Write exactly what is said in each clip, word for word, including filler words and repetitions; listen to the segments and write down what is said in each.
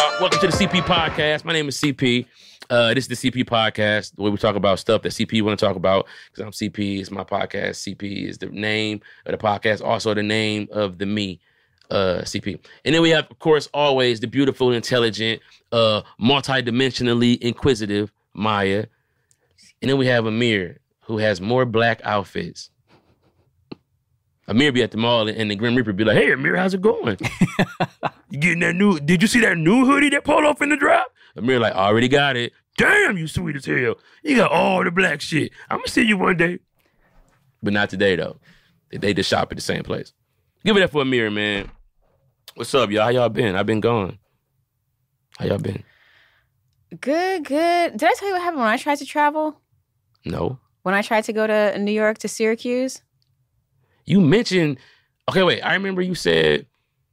Welcome to the C P Podcast. My name is C P. Uh, this is the C P Podcast, where we talk about stuff that C P want to talk about. Because I'm C P, it's my podcast. C P is the name of the podcast, also the name of the me, uh, C P. And then we have, of course, always the beautiful, intelligent, uh, multidimensionally inquisitive Maya. And then we have Amir, who has more black outfits. Amir be at the mall and the Grim Reaper be like, hey, Amir, how's it going? You getting that new, did you see that new hoodie that pulled off in the drop? Amir like, already got it. Damn, you sweet as hell. You got all the black shit. I'm going to see you one day. But not today, though. They just shop at the same place. Give it up for Amir, man. What's up, y'all? How y'all been? I've been gone. How y'all been? Good, good. Did I tell you what happened when I tried to travel? No. When I tried to go to New York to Syracuse? You mentioned, okay, wait, I remember you said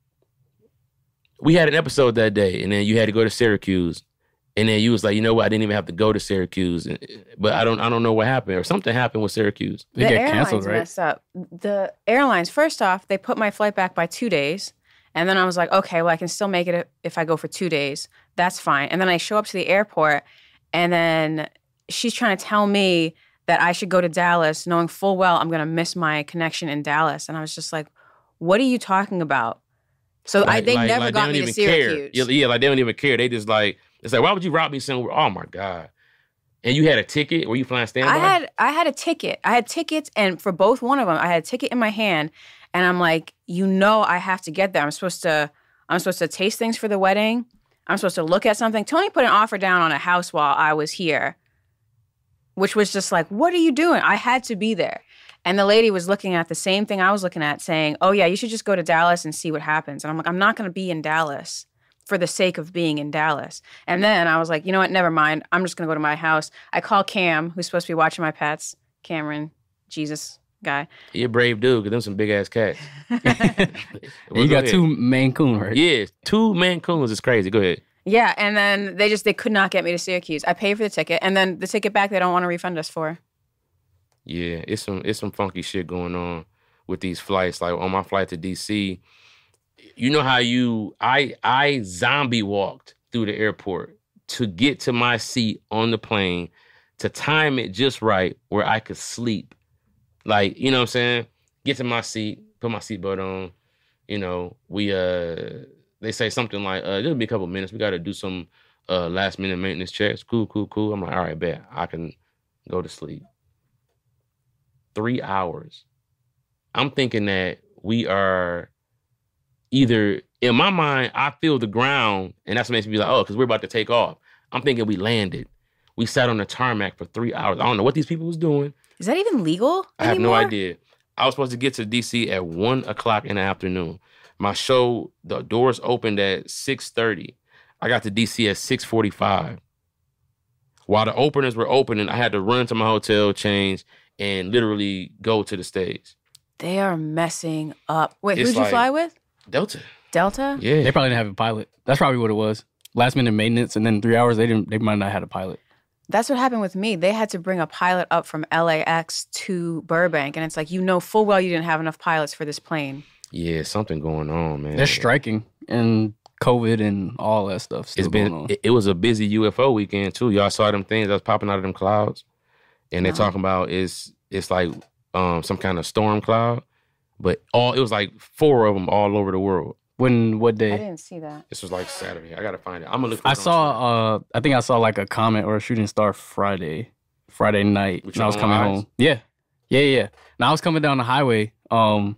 we had an episode that day and then you had to go to Syracuse and then you was like, you know what, I didn't even have to go to Syracuse, but I don't I don't know what happened or something happened with Syracuse. The They airlines canceled, right? messed up. The airlines, first off, they put my flight back by two days and then I was like, okay, well, I can still make it if I go for two days. That's fine. And then I show up to the airport and then she's trying to tell me that I should go to Dallas, knowing full well I'm going to miss my connection in Dallas. And I was just like, what are you talking about? So Like, I, they like, never like got they me don't to even care. Syracuse. Yeah, yeah, like they don't even care. They just like, it's like, why would you rob me somewhere? Oh my God. And you had a ticket? Were you flying standby? I had I had a ticket. I had tickets, and for both one of them, I had a ticket in my hand, and I'm like, you know, I have to get there. I'm supposed to I'm supposed to taste things for the wedding. I'm supposed to look at something. Tony put an offer down on a house while I was here, which was just like, what are you doing? I had to be there. And the lady was looking at the same thing I was looking at, saying, oh, yeah, you should just go to Dallas and see what happens. And I'm like, I'm not going to be in Dallas for the sake of being in Dallas. And then I was like, you know what? Never mind. I'm just going to go to my house. I call Cam, who's supposed to be watching my pets. Cameron, Jesus guy. You're a brave dude, because them some big-ass cats. You Well, go got ahead. two Maine Coon, right? Yeah, two Mancoons is crazy. Go ahead. Yeah, and then they just, they could not get me to Syracuse. I paid for the ticket, and then the ticket back they don't want to refund us for. Yeah, it's some it's some funky shit going on with these flights. Like on my flight to D C, you know how you I I zombie walked through the airport to get to my seat on the plane to time it just right where I could sleep. Like, you know what I'm saying? Get to my seat, put my seatbelt on. You know, we uh they say something like, uh, it'll be a couple minutes. We gotta do some uh last minute maintenance checks. Cool, cool, cool. I'm like, all right, bet. I can go to sleep. Three hours. I'm thinking that we are either, in my mind, I feel the ground, and that's what makes me be like, oh, because we're about to take off. I'm thinking we landed. We sat on the tarmac for three hours. I don't know what these people was doing. Is that even legal I have anymore? no idea. I was supposed to get to D C at one o'clock in the afternoon. My show, the doors opened at six thirty. I got to D C at six forty-five. While the openers were opening, I had to run to my hotel, change, and literally go to the stage. They are messing up. Wait, It's who'd you like- fly with? Delta. Delta? Yeah. They probably didn't have a pilot. That's probably what it was. Last minute maintenance, and then three hours they didn't. They might not have had a pilot. That's what happened with me. They had to bring a pilot up from L A X to Burbank, and it's like, you know full well you didn't have enough pilots for this plane. Yeah, something going on, man. They're striking, and COVID and all that stuff still It's going been, on. it, it was a busy U F O weekend, too. Y'all saw them things that was popping out of them clouds? And they're No. talking about it's, it's like um, some kind of storm cloud. But all it was like four of them all over the world. When what I day? didn't see that. This was like Saturday. I gotta find it. I'm gonna look for I it on Twitter. saw. Uh, I think I saw like a comment or a shooting star Friday, Friday night With when I your was own coming eyes? home. Yeah, yeah, yeah. Now I was coming down the highway, um,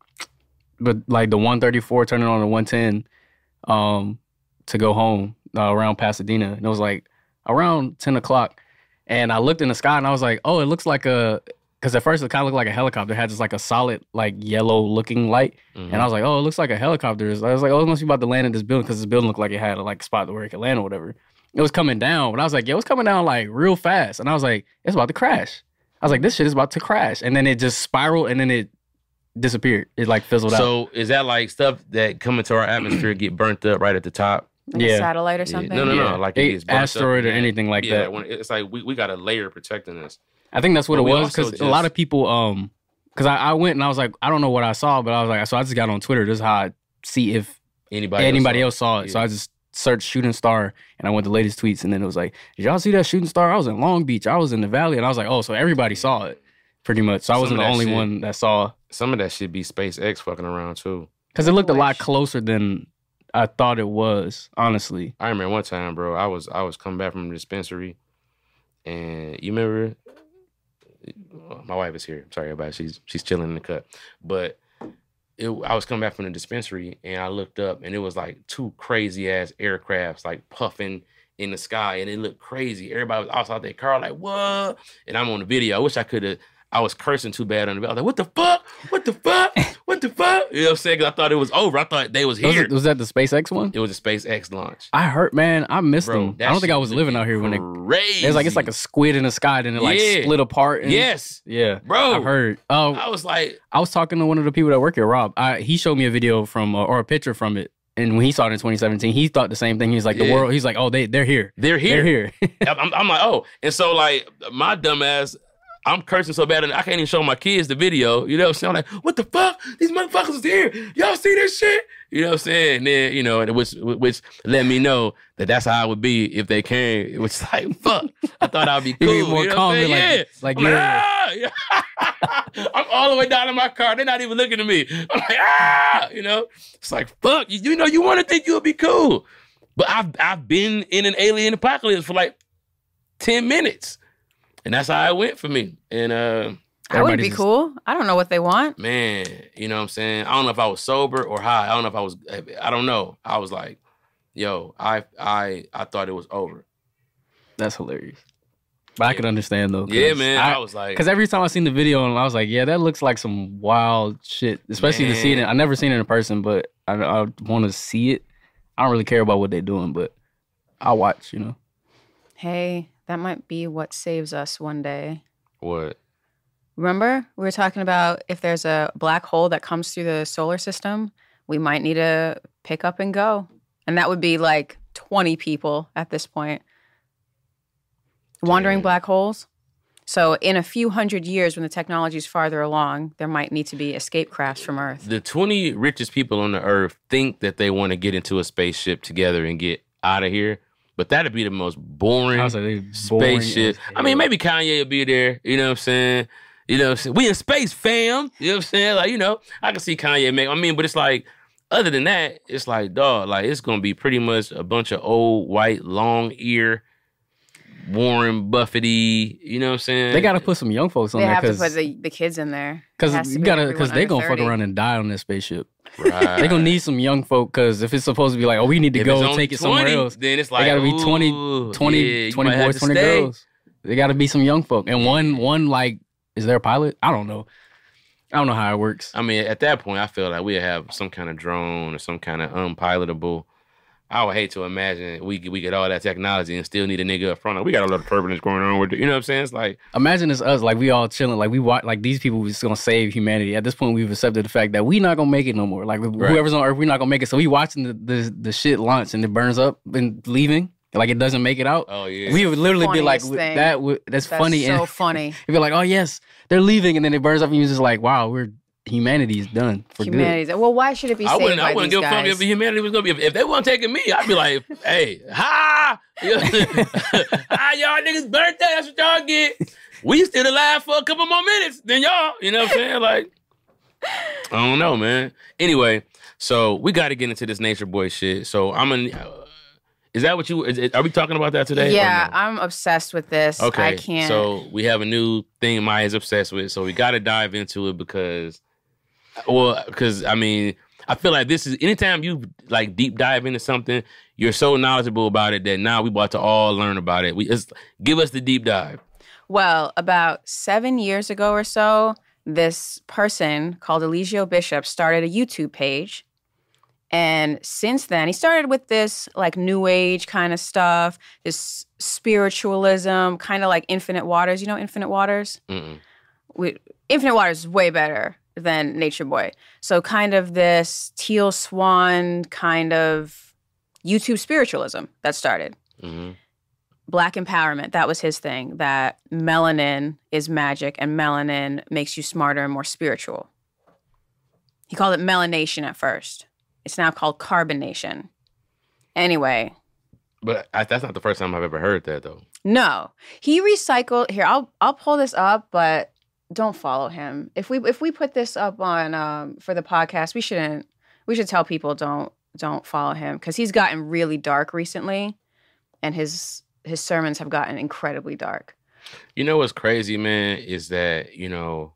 but like the one thirty-four turning on the one ten, um, to go home uh, around Pasadena, and it was like around ten o'clock, and I looked in the sky and I was like, oh, it looks like a. Because at first it kind of looked like a helicopter. It had just like a solid, like yellow looking light. Mhm. And I was like, oh, it looks like a helicopter. I was like, oh, it must be about to land in this building because this building looked like it had a like spot where it could land or whatever. It was coming down. But I was like, yeah, it was coming down like real fast. And I was like, it's about to crash. I was like, this shit is about to crash. And then it just spiraled and then it disappeared. It like fizzled out. So is that like stuff that come into our atmosphere get burnt up right at the top? Like Yeah. a satellite or Yeah. something? No, no, no. Yeah. Like it A- gets burnt up asteroid or and- anything like yeah, that. When it's like we, we got a layer protecting us. I think that's what But it we was also because just- a lot of people, um, because I, I went and I was like, I don't know what I saw, but I was like, so I just got on Twitter. This is how I see if Anybody, anybody saw else saw it. Yeah. So I just searched shooting star and I went to latest tweets and then it was like, did y'all see that shooting star? I was in Long Beach. I was in the Valley. And I was like, oh, so everybody saw it pretty much. So I Some wasn't of the that only shit- one that saw. Some of that shit be SpaceX fucking around too. Because it looked a lot Wish. closer than I thought it was, honestly. I remember one time, bro. I was I was coming back from the dispensary, and you remember, my wife is here. Sorry, everybody. She's she's chilling in the cut. But it, I was coming back from the dispensary, and I looked up, and it was like two crazy ass aircrafts like puffing in the sky, and it looked crazy. Everybody was outside their car, like what? And I'm on the video. I wish I could have. I was cursing too bad on the video. I was like, what the fuck? What the fuck? What the fuck? You know what I'm saying? 'Cause I thought it was over. I thought they was Was, here. it, was that the SpaceX one? It was a SpaceX launch. I heard, man, I missed Bro, them. that I don't think shit I was living out here when they. crazy. It was like it's like a squid in the sky, then it like Yeah. split apart. And, Yes. yeah, Bro. I've heard. Oh, I was like, I was talking to one of the people that work here, Rob. I, he showed me a video from uh, or a picture from it, and when he saw it in twenty seventeen, he thought the same thing. He's like, the Yeah. world. He's like, oh, they they're here. they're here. They're here. I'm, I'm like, oh. And so, like, my dumb ass, I'm cursing so bad, and I can't even show my kids the video. You know what I'm saying? I'm like, what the fuck? These motherfuckers is here. Y'all see this shit? You know what I'm saying? And then, you know, and which which let me know that that's how I would be if they came. It was like, fuck. I thought I'd be You cool. be more you know calm, what I'm like- saying? like, I'm yeah. ah! Yeah. I'm all the way down in my car. They're not even looking at me. I'm like, ah, you know? It's like, fuck. You, you know, you want to think you'll be cool. But I've I've been in an alien apocalypse for like ten minutes. And that's how it went for me. And uh I would Everybody's be just- cool. I don't know what they want. man, you know what I'm saying? I don't know if I was sober or high. I don't know if I was I don't know. I was like, yo, I I I thought it was over. That's hilarious. But I could understand though. 'cause Yeah, man. I, I, was like, Because every time I seen the video, and I was like, yeah, that looks like some wild shit. Especially to see it. In, Man. I never seen it in person, but I, I want to see it. I don't really care about what they're doing, but I'll watch. You know. Hey, that might be what saves us one day. what? Remember, we were talking about if there's a black hole that comes through the solar system, we might need to pick up and go. And that would be like twenty people at this point. Wandering Damn. black holes. So in a few hundred years, when the technology is farther along, there might need to be escape crafts from Earth. The twenty richest people on the earth think that they want to get into a spaceship together and get out of here. But that'd be the most boring I was like, they boring spaceship. as I mean, hell. maybe Kanye will be there. You know what I'm saying? You know what I'm saying? We in space, fam. You know what I'm saying? Like, you know, I can see Kanye make, I mean, but it's like, other than that, it's like, dog, like, it's going to be pretty much a bunch of old, white, long ear, Warren Buffety, you know what I'm saying? They got to put some young folks on They there have to because put the, the kids in there. It has to you be gotta everyone because they under gonna fuck thirty. around and die on this spaceship. Right. They gonna need some young folk because if it's supposed to be like, oh, we need to If go it's and only take it somewhere twenty, else. Then it's like, They gotta be twenty, ooh, twenty, yeah, you twenty might have boys, to twenty stay. girls. They gotta be some young folk. And one, one like, is there a pilot? I don't know. I don't know how it works. I mean, at that point, I feel like we'd have some kind of drone or some kind of unpilotable. I would hate to imagine we we get all that technology and still need a nigga up front. Like, we got a lot of turbulence going on with it. You know what I'm saying? It's like, Imagine it's us, like we all chilling, like we watch, like these people was gonna save humanity. At this point, we've accepted the fact that we not gonna make it no more. Like Right. whoever's on Earth, we're not gonna make it. So we watching the, the the shit launch and it burns up and leaving, like it doesn't make it out. oh yeah. We would literally be like, Funniest thing. that. would- That's, That's funny. so and funny. you'd be like, oh yes, they're leaving, and then it burns up, and you're just like, wow, we're humanity's done for good. Humanity's. Well, why should it be I saved wouldn't. by I wouldn't these give a fuck guys? if humanity was gonna be. If, if they weren't taking me, I'd be like, "Hey, ha, ah, y'all niggas' birthday. That's what y'all get. We still alive for a couple more minutes than y'all. You know what I'm saying? Like, I don't know, man. Anyway, so we got to get into this Nature Boy shit. So I'm gonna. Uh, is that what you? Is it, are we talking about that today? or Yeah, no? I'm obsessed with this. Okay, I can't. so we have a new thing Maya's obsessed with, so we got to dive into it because, well, because I mean, I feel like this is anytime you like deep dive into something, you're so knowledgeable about it that now we about to all learn about it. We just give us the deep dive. Well, about seven years ago or so, this person called Eligio Bishop started a YouTube page. And since then, he started with this like new age kind of stuff, this spiritualism, kind of like Infinite Waters. You know Infinite Waters? Mm-mm. We, Infinite Waters is way better than Nature Boy. So kind of this Teal Swan kind of YouTube spiritualism that started. Mm-hmm. Black empowerment, that was his thing, that melanin is magic and melanin makes you smarter and more spiritual. He called it melanation at first. It's now called carbonation. Anyway. But I, that's not the first time I've ever heard that, though. No. He recycled... Here, I'll I'll pull this up, but don't follow him. If we if we put this up on um, for the podcast, we shouldn't... We should tell people don't don't follow him because he's gotten really dark recently, and his his sermons have gotten incredibly dark. You know what's crazy, man, is that, you know,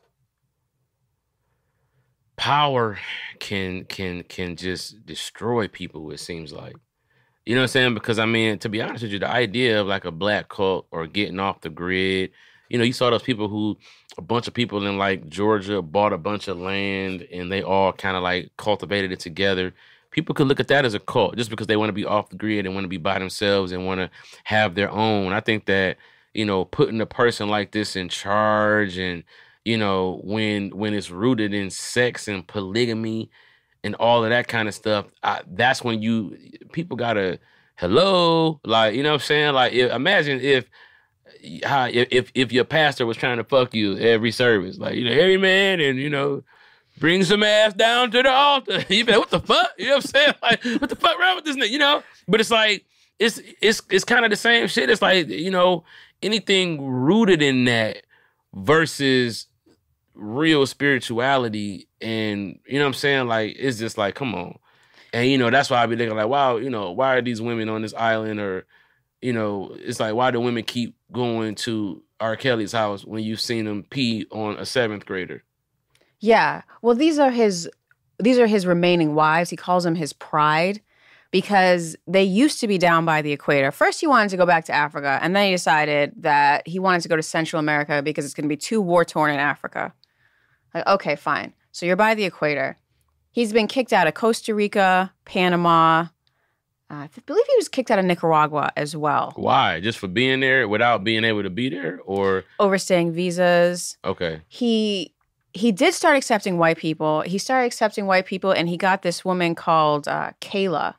power can can can just destroy people, it seems like. You know what I'm saying? Because, I mean, to be honest with you, the idea of like a black cult or getting off the grid, you know, you saw those people who, a bunch of people in like Georgia bought a bunch of land and they all kind of like cultivated it together. People could look at that as a cult just because they want to be off the grid and want to be by themselves and want to have their own. I think that, you know, putting a person like this in charge and, you know, when when it's rooted in sex and polygamy and all of that kind of stuff, I, that's when you, people gotta, hello, like, you know what I'm saying? Like, if, imagine if, how, if if your pastor was trying to fuck you every service, like, you know, every man and, you know, bring some ass down to the altar. You be like, what the fuck? You know what I'm saying? Like, what the fuck wrong with this nigga? You know? But it's like, it's it's it's kind of the same shit. It's like, you know, anything rooted in that versus real spirituality, and you know what I'm saying? Like, it's just like, come on. And, you know, that's why I be thinking like, wow, you know, why are these women on this island? Or, you know, it's like, why do women keep going to R. Kelly's house when you've seen him pee on a seventh grader? Yeah. Well, these are his these are his remaining wives. He calls them his pride because they used to be down by the equator. First, he wanted to go back to Africa, and then he decided that he wanted to go to Central America because it's going to be too war-torn in Africa. Like, okay, fine. So you're by the equator. He's been kicked out of Costa Rica, Panama. Uh, I believe he was kicked out of Nicaragua as well. Why? Just for being there without being able to be there? Or overstaying visas. Okay. He he did start accepting white people. He started accepting white people, and he got this woman called uh, Kayla.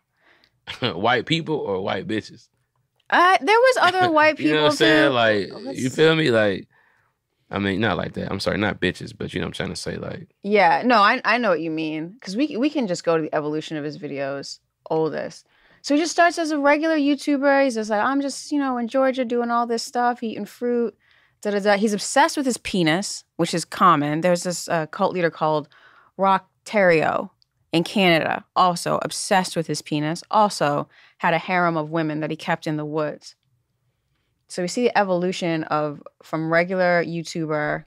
White people or white bitches? Uh, there was other white people. You know what I'm saying? too. Like, Let's- you feel me? Like, I mean, not like that. I'm sorry, not bitches, but you know what I'm trying to say, like. Yeah, no, I I know what you mean. Because we, we can just go to the evolution of his videos, oldest. So he just starts as a regular YouTuber. He's just like, I'm just, you know, in Georgia doing all this stuff, eating fruit, da da da. He's obsessed with his penis, which is common. There's this uh, cult leader called Rock Terrio in Canada, also obsessed with his penis, also had a harem of women that he kept in the woods. So we see the evolution of from regular YouTuber,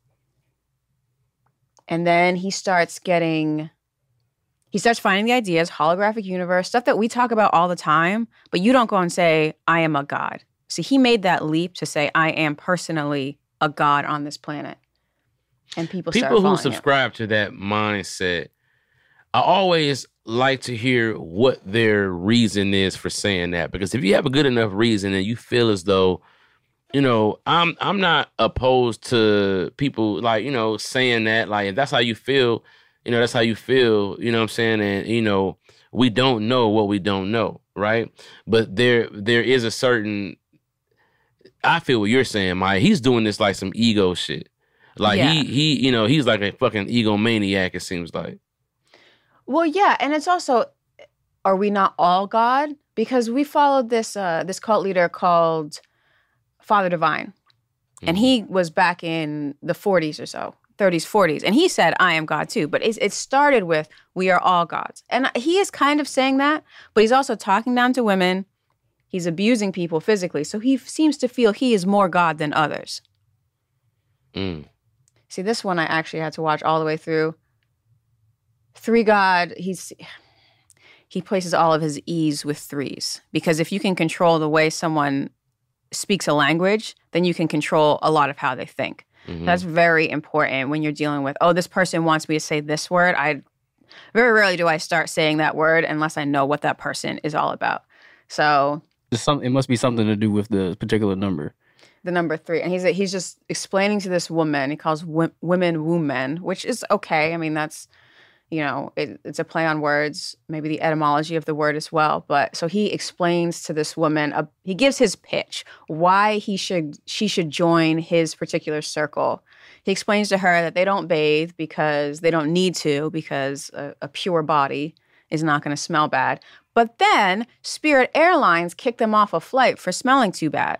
and then he starts getting, he starts finding the ideas, holographic universe, stuff that we talk about all the time, but you don't go and say, I am a god. See, he made that leap to say, I am personally a god on this planet. And people start People who following subscribe to that mindset, I always like to hear what their reason is for saying that. Because if you have a good enough reason and you feel as though, you know, I'm I'm not opposed to people like, you know, saying that, like, if that's how you feel, you know, that's how you feel, you know what I'm saying? And, you know, we don't know what we don't know, right? But there there is a certain, I feel what you're saying, Maya. He's doing this like some ego shit. Like, Yeah. he, he, you know, he's like a fucking egomaniac, it seems like. Well, yeah, and it's also, are we not all God? Because we followed this uh, this cult leader called Father Divine, and he was back in the forties or so, thirties, forties, and he said, I am God too. But it, it started with, we are all gods. And he is kind of saying that, but he's also talking down to women. He's abusing people physically. So he f- seems to feel he is more God than others. Mm. See, this one I actually had to watch all the way through. Three God, he's he places all of his E's with threes. Because if you can control the way someone speaks a language, then you can control a lot of how they think. Mhm. That's very important when you're dealing with, oh, this person wants me to say this word. I very rarely do I start saying that word unless I know what that person is all about. So It's some, it must be something to do with the particular number. the number three, and he's he's just explaining to this woman. He calls w- women women, which is okay. I mean, that's, you know, it, it's a play on words, maybe the etymology of the word as well. But so he explains to this woman, uh, he gives his pitch, why he should she should join his particular circle. He explains to her that they don't bathe because they don't need to, because a, a pure body is not going to smell bad. But then Spirit Airlines kicked them off a flight for smelling too bad.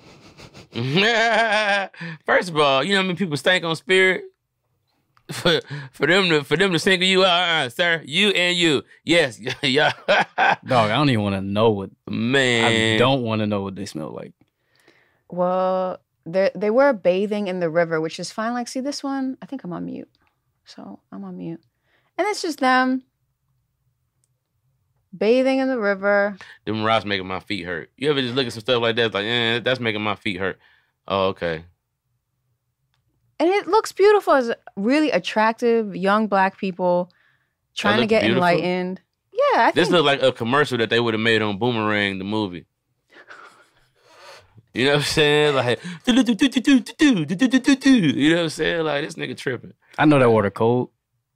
First of all, you know how many people stank on Spirit? For, for them to for them to single you out, uh, sir, you and you, yes, yeah. Dog, I don't even want to know what. Man, I don't want to know what they smell like. Well, they they were bathing in the river, which is fine. Like, see this one? I think I'm on mute, so I'm on mute, and it's just them bathing in the river. Them rocks making my feet hurt. You ever just look at some stuff like that? It's like, eh, that's making my feet hurt. Oh, okay. And it looks beautiful as really attractive young black people trying to get beautiful? enlightened. Yeah, I think This looked like a commercial that they would have made on Boomerang, the movie. You know what I'm saying? Like, you know what I'm saying? Like, this nigga tripping. I know that water cold.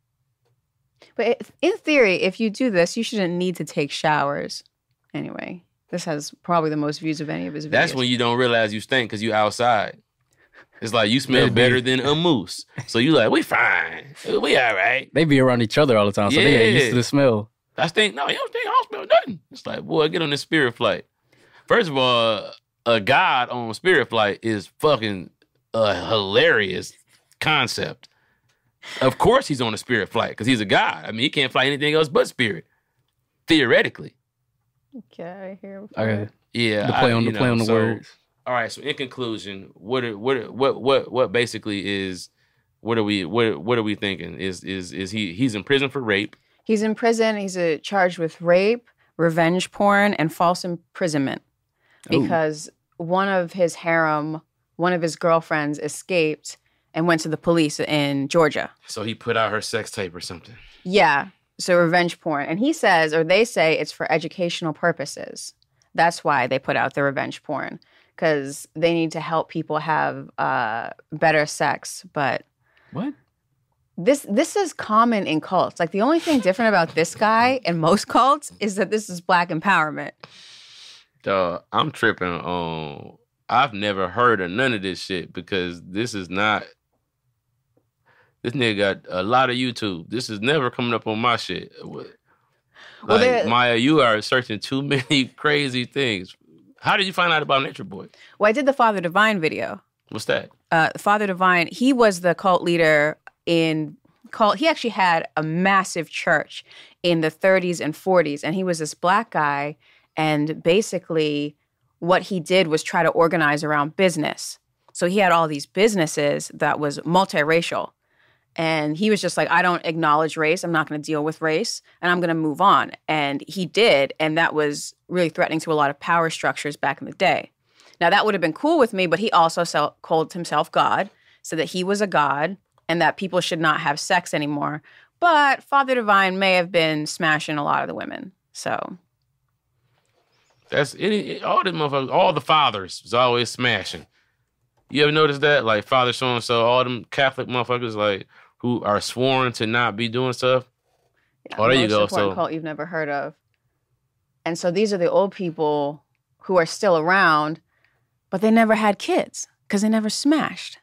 But it, in theory, if you do this, you shouldn't need to take showers. Anyway, this has probably the most views of any of his videos. That's when you don't realize you stink because you outside. It's like you smell Maybe. better than a moose. So you like, we fine. We all right. They be around each other all the time, so they get used Yeah. to the smell. I stink. No, you don't stink. I don't smell nothing. It's like, boy, get on this Spirit flight. First of all, a god on Spirit flight is fucking a hilarious concept. Of course he's on a Spirit flight because he's a god. I mean, he can't fly anything else but Spirit, theoretically. Okay, here. Okay. Yeah. The play I- on you the play know, on the so- words. All right. So in conclusion, what are, what are- what what what basically is what are we what what are we thinking? Is is is he he's in prison for rape? He's in prison. He's uh, charged with rape, revenge porn, and false imprisonment Ooh. because one of his harem, one of his girlfriends escaped and went to the police in Georgia. So he put out her sex tape or something. Yeah, so revenge porn. And he says, or they say, it's for educational purposes. That's why they put out the revenge porn, because they need to help people have uh, better sex. But What? this this is common in cults. Like, the only thing different about this guy and most cults is that this is Black empowerment. Dog, I'm tripping on. I've never heard of none of this shit because this is not. This nigga got a lot of YouTube. This is never coming up on my shit. Like, Well, there- Maya, you are searching too many crazy things. How did you find out about Nature Boy? Well, I did the Father Divine video. What's that? Uh, Father Divine, he was the cult leader in cult. He actually had a massive church in the thirties and forties, and he was this Black guy. And basically, what he did was try to organize around business. So he had all these businesses that was multiracial. And he was just like, I don't acknowledge race. I'm not going to deal with race. And I'm going to move on. And he did. And that was really threatening to a lot of power structures back in the day. Now, that would have been cool with me, but he also sel- called himself God, said that he was a god and that people should not have sex anymore. But Father Divine may have been smashing a lot of the women. So... That's any all the motherfuckers, all the fathers is always smashing. You ever notice that? Like Father so and so, all them Catholic motherfuckers like who are sworn to not be doing stuff. Yeah, Oh, there you most go. important So- cult you've never heard of. And so these are the old people who are still around, but they never had kids because they never smashed.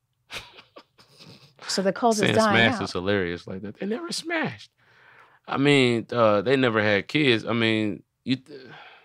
So the cult is Saying dying smash out. is hilarious like that. They never smashed. I mean, uh, they never had kids. I mean, you. Th-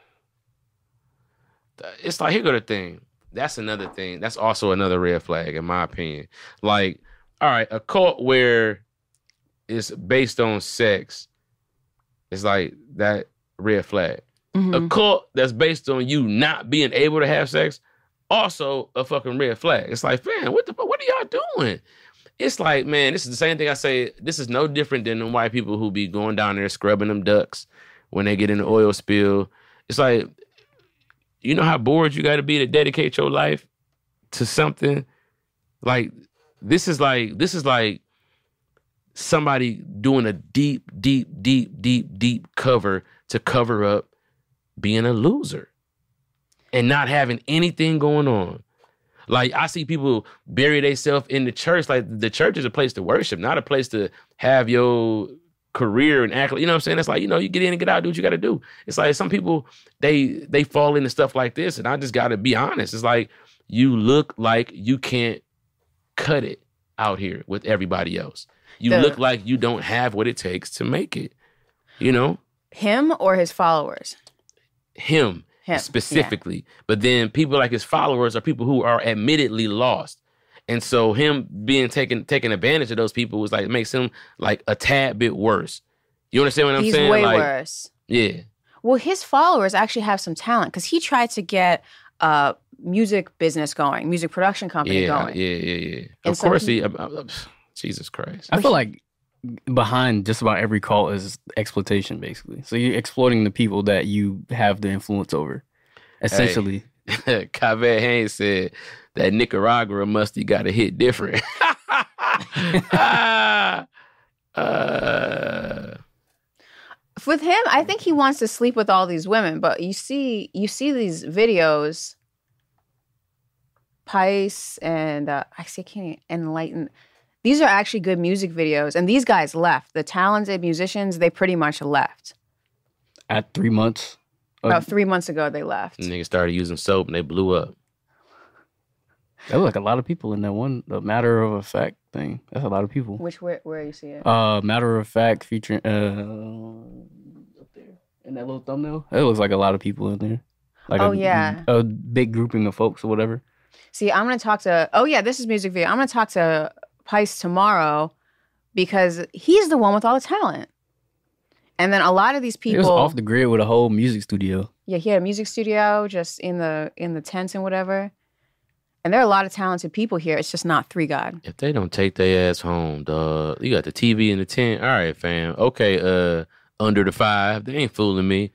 it's like here go the thing. That's another thing. That's also another red flag, in my opinion. Like, all right, a cult where it's based on sex is like that red flag. Mhm. A cult that's based on you not being able to have sex, also a fucking red flag. It's like, man, what the fuck? What are y'all doing? It's like, man, this is the same thing I say. This is no different than the white people who be going down there scrubbing them ducks when they get in the oil spill. It's like, you know how bored you got to be to dedicate your life to something? Like, this is like, this is like somebody doing a deep, deep, deep, deep, deep cover to cover up being a loser and not having anything going on. Like, I see people bury themselves in the church. Like, the church is a place to worship, not a place to have your career and act. You know what I'm saying? It's like, you know, you get in and get out, do what you got to do. It's like some people, they they fall into stuff like this, and I just got to be honest. It's like, you look like you can't cut it out here with everybody else. You The- look like you don't have what it takes to make it, you know? Him or his followers? Him, Him, specifically. Yeah. But then people like his followers are people who are admittedly lost. And so him being taken taking advantage of those people was like, makes him like a tad bit worse. You understand what I'm He's saying? He's way like, worse. Yeah. Well, his followers actually have some talent because he tried to get a music business going, music production company yeah, going. Yeah, yeah, yeah. And of so course he, he, uh, uh, Jesus Christ. I feel like behind just about every cult is exploitation, basically. So you're exploiting the people that you have the influence over, essentially. Hey, Kaveh Haynes said that Nicaragua must have got a hit different. uh, With him, I think he wants to sleep with all these women, but you see, you see these videos, Pice and uh, I see, I can't enlighten. These are actually good music videos, and these guys left. The talented musicians, they pretty much left. At three months? About three months ago, they left. Niggas started using soap and they blew up. There were like a lot of people in that one, the Matter of Fact thing. That's a lot of people. Which, where, where you see it? Uh, Matter of Fact featuring, uh, up there, in that little thumbnail. It looks like a lot of people in there. Like oh, a, yeah. A big grouping of folks or whatever. See, I'm going to talk to, oh yeah, this is music video. I'm going to talk to Pice tomorrow because he's the one with all the talent. And then a lot of these people... He was off the grid with a whole music studio. Yeah, he had a music studio just in the in the tents and whatever. And there are a lot of talented people here. It's just not Three God. If they don't take their ass home, dog, you got the T V in the tent. All right, fam. Okay, uh, under the five, they ain't fooling me.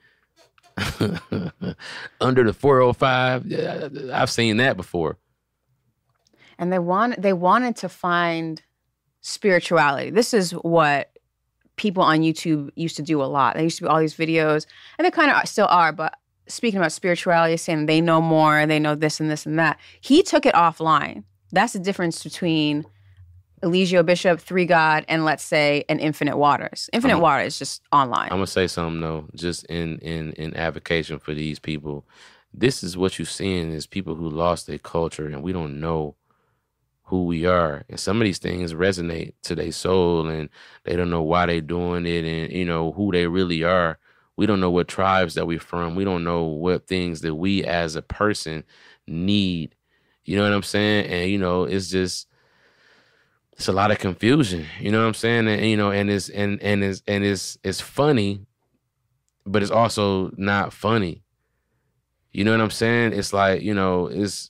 Under the four oh five, yeah, I've seen that before. And they want they wanted to find spirituality. This is what people on YouTube used to do a lot. They used to be all these videos, and they kind of still are, but speaking about spirituality, saying they know more, they know this and this and that. He took it offline. That's the difference between Eligio Bishop, Three God, and let's say an Infinite Waters. Infinite I'm, Waters is just online. I'm gonna say something though, just in in in advocation for these people. This is what you're seeing is people who lost their culture, and we don't know who we are. And some of these things resonate to their soul, and they don't know why they're doing it, and you know who they really are. We don't know what tribes that we're from. We don't know what things that we as a person need. You know what I'm saying? And you know, it's just it's a lot of confusion. You know what I'm saying? And you know, and it's and and it's and it's it's funny, but it's also not funny. You know what I'm saying? It's like, you know, it's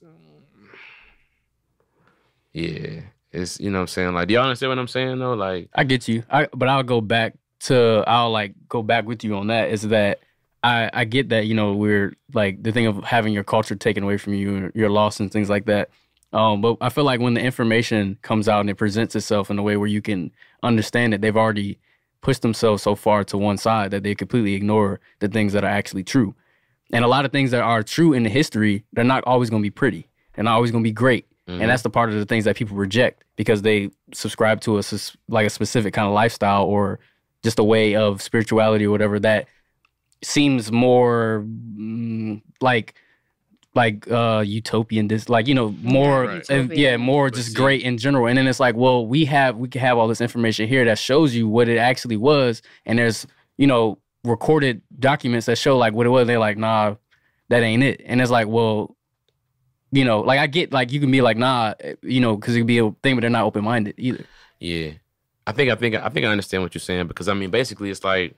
yeah. It's, you know what I'm saying? Like, do y'all understand what I'm saying though? Like, I get you. I but I'll go back to I'll like go back with you on that. Is that I I get that, you know, we're like the thing of having your culture taken away from you, your loss and things like that. Um, but I feel like when the information comes out and it presents itself in a way where you can understand it, they've already pushed themselves so far to one side that they completely ignore the things that are actually true. And a lot of things that are true in the history, they're not always going to be pretty. They're not always going to be great. Mm-hmm. And that's the part of the things that people reject because they subscribe to a like a specific kind of lifestyle or just a way of spirituality or whatever that seems more mm, like like uh, utopian, this like you know more yeah, right. uh, yeah more but just see, great in general. And then it's like, well, we have we can have all this information here that shows you what it actually was, and there's you know recorded documents that show like what it was. They're like, nah, that ain't it. And it's like, well, you know, like I get like you can be like, nah, you know, because it could be a thing, but they're not open minded either. Yeah, I think I think I think I understand what you're saying because I mean, basically, it's like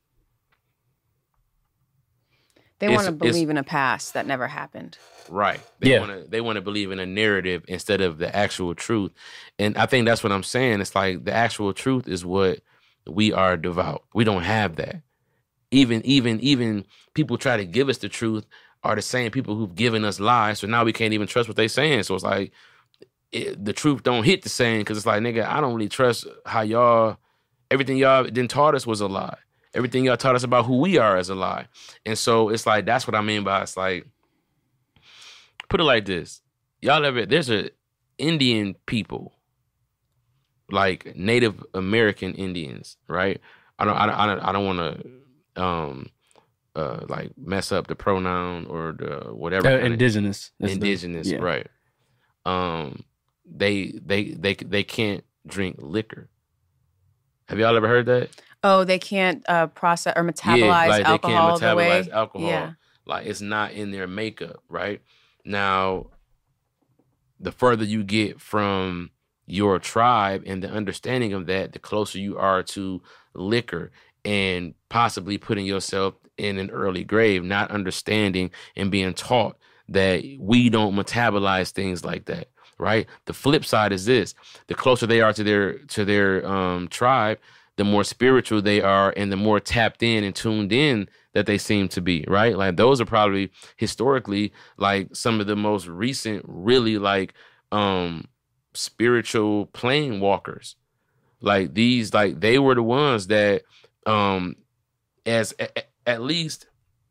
they want to believe in a past that never happened. Right. They yeah. want to they want to believe in a narrative instead of the actual truth, and I think that's what I'm saying. It's like the actual truth is what we are devout. We don't have that. Even even even people try to give us the truth are the same people who've given us lies. So now we can't even trust what they're saying. So it's like it, the truth don't hit the same because it's like, nigga, I don't really trust how y'all, everything y'all didn't taught us was a lie. Everything y'all taught us about who we are is a lie. And so it's like, that's what I mean by it's like, put it like this. Y'all ever, there's a Indian people, like Native American Indians, right? I don't, I don't, I don't, I don't want to, um, Uh, like mess up the pronoun or the whatever. Uh, indigenous, indigenous, the, yeah. right? Um, they they they they can't drink liquor, Have y'all ever heard that? Oh, they can't uh, process or metabolize yeah, like alcohol they can't metabolize the way. alcohol. Yeah. Like it's not in their makeup, right? Now, the further you get from your tribe and the understanding of that, the closer you are to liquor and possibly putting yourself in an early grave, not understanding and being taught that we don't metabolize things like that, right? The flip side is this: the closer they are to their to their um, tribe, the more spiritual they are and the more tapped in and tuned in that they seem to be, right? Like those are probably historically like some of the most recent, really like um, spiritual plane walkers. Like these, like they were the ones that um, as a, at least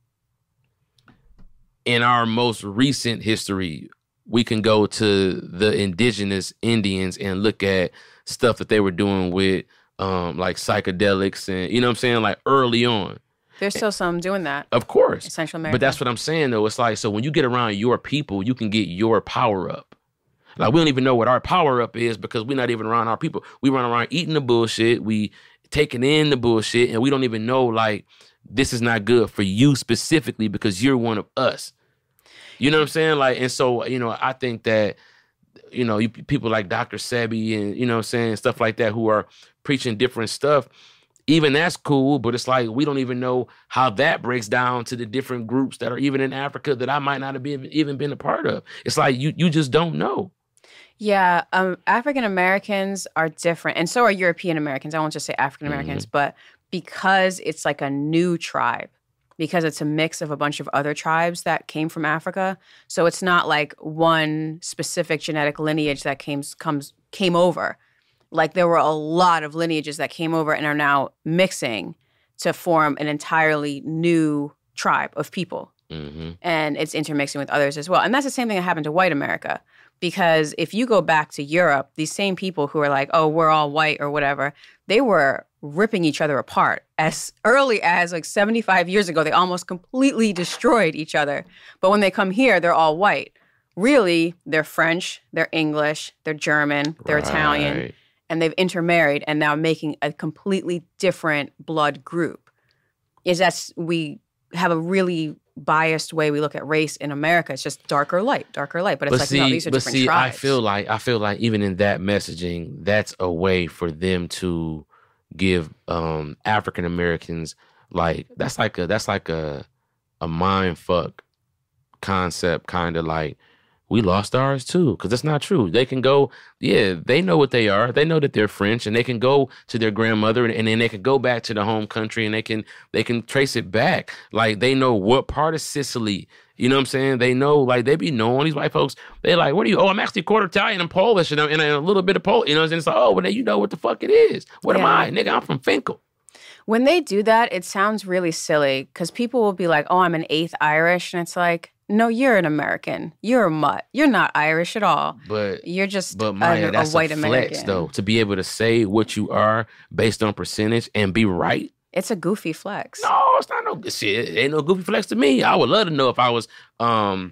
in our most recent history, we can go to the indigenous Indians and look at stuff that they were doing with um, like psychedelics and, you know what I'm saying? Like early on. There's still some doing that. Of course. In Central America. But that's what I'm saying, though. It's like, so when you get around your people, you can get your power up. Like, we don't even know what our power up is because we're not even around our people. We run around eating the bullshit. We taking in the bullshit, and we don't even know, like, this is not good for you specifically because you're one of us. You know what I'm saying? Like, and so, you know, I think that, you know, you, people like Doctor Sebi and, you know what I'm saying, stuff like that who are preaching different stuff, even that's cool, but it's like we don't even know how that breaks down to the different groups that are even in Africa that I might not have been, even been a part of. It's like you you just don't know. Yeah, um, African Americans are different, and so are European Americans. I won't just say African Americans, mm-hmm. but because it's like a new tribe, because it's a mix of a bunch of other tribes that came from Africa, so it's not like one specific genetic lineage that came comes came over. Like there were a lot of lineages that came over and are now mixing to form an entirely new tribe of people. Mm-hmm. And it's intermixing with others as well. And that's the same thing that happened to white America. Because if you go back to Europe, these same people who are like, oh, we're all white or whatever, they were ripping each other apart. As early as like seventy-five years ago, they almost completely destroyed each other. But when they come here, they're all white. Really, they're French, they're English, they're German, they're Right. Italian. And they've intermarried and now making a completely different blood group. Is that we have a really biased way we look at race in America. It's just dark or light, dark or light. But it's But like, see, no, these are but different see, tribes. I feel like I feel like even in that messaging, that's a way for them to give um, African Americans like that's like a that's like a a mind fuck concept, kind of like we lost ours too, because that's not true. They can go, yeah, they know what they are. They know that they're French, and they can go to their grandmother, and, and then they can go back to the home country, and they can they can trace it back. Like they know what part of Sicily. You know what I'm saying? They know, like they be knowing these white folks. They like, what are you? Oh, I'm actually quarter Italian and Polish, and, I'm, and a little bit of Polish. You know, and it's like, oh, well, then you know what the fuck it is. What am Yeah. I, nigga? I'm from Finkel. When they do that, it sounds really silly because people will be like, oh, I'm an eighth Irish. And it's like, no, you're an American. You're a mutt. You're not Irish at all. But You're just But Maya, a, a that's white a flex, American. though, to be able to say what you are based on percentage and be right. It's a goofy flex. No, it's not no shit. It ain't no goofy flex to me. I would love to know if I was, um,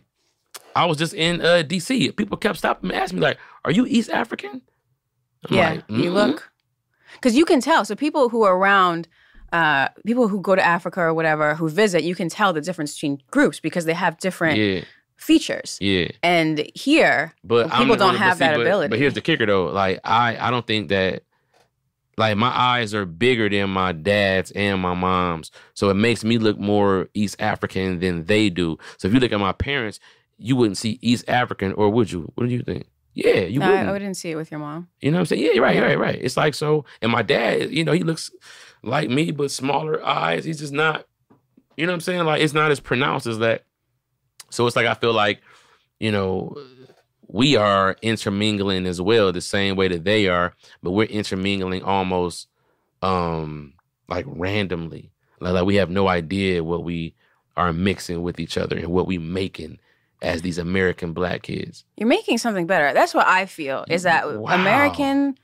I was just in uh, D C. People kept stopping me, asking me like, "Are you East African?" I'm yeah, like, you "Mm-mm." look. Because you can tell. So people who are around, uh, people who go to Africa or whatever, who visit, you can tell the difference between groups because they have different Yeah, features. yeah. And here, But I'm people not don't really- but have see, that but- ability. But here's the kicker, though. Like I, I don't think that. Like my eyes are bigger than my dad's and my mom's, so it makes me look more East African than they do. So if you look at my parents, you wouldn't see East African, or would you? What do you think? Yeah, you no, wouldn't. I, I didn't see it with your mom. You know what I'm saying? Yeah, you're right, Yeah. right, right. It's like so. And my dad, you know, he looks like me, but smaller eyes. He's just not, you know what I'm saying? Like, it's not as pronounced as that. So it's like, I feel like, you know, we are intermingling as well, the same way that they are, but we're intermingling almost um, like randomly. Like, like we have no idea what we are mixing with each other and what we making as these American black kids. You're making something better. That's what I feel is that Wow. American,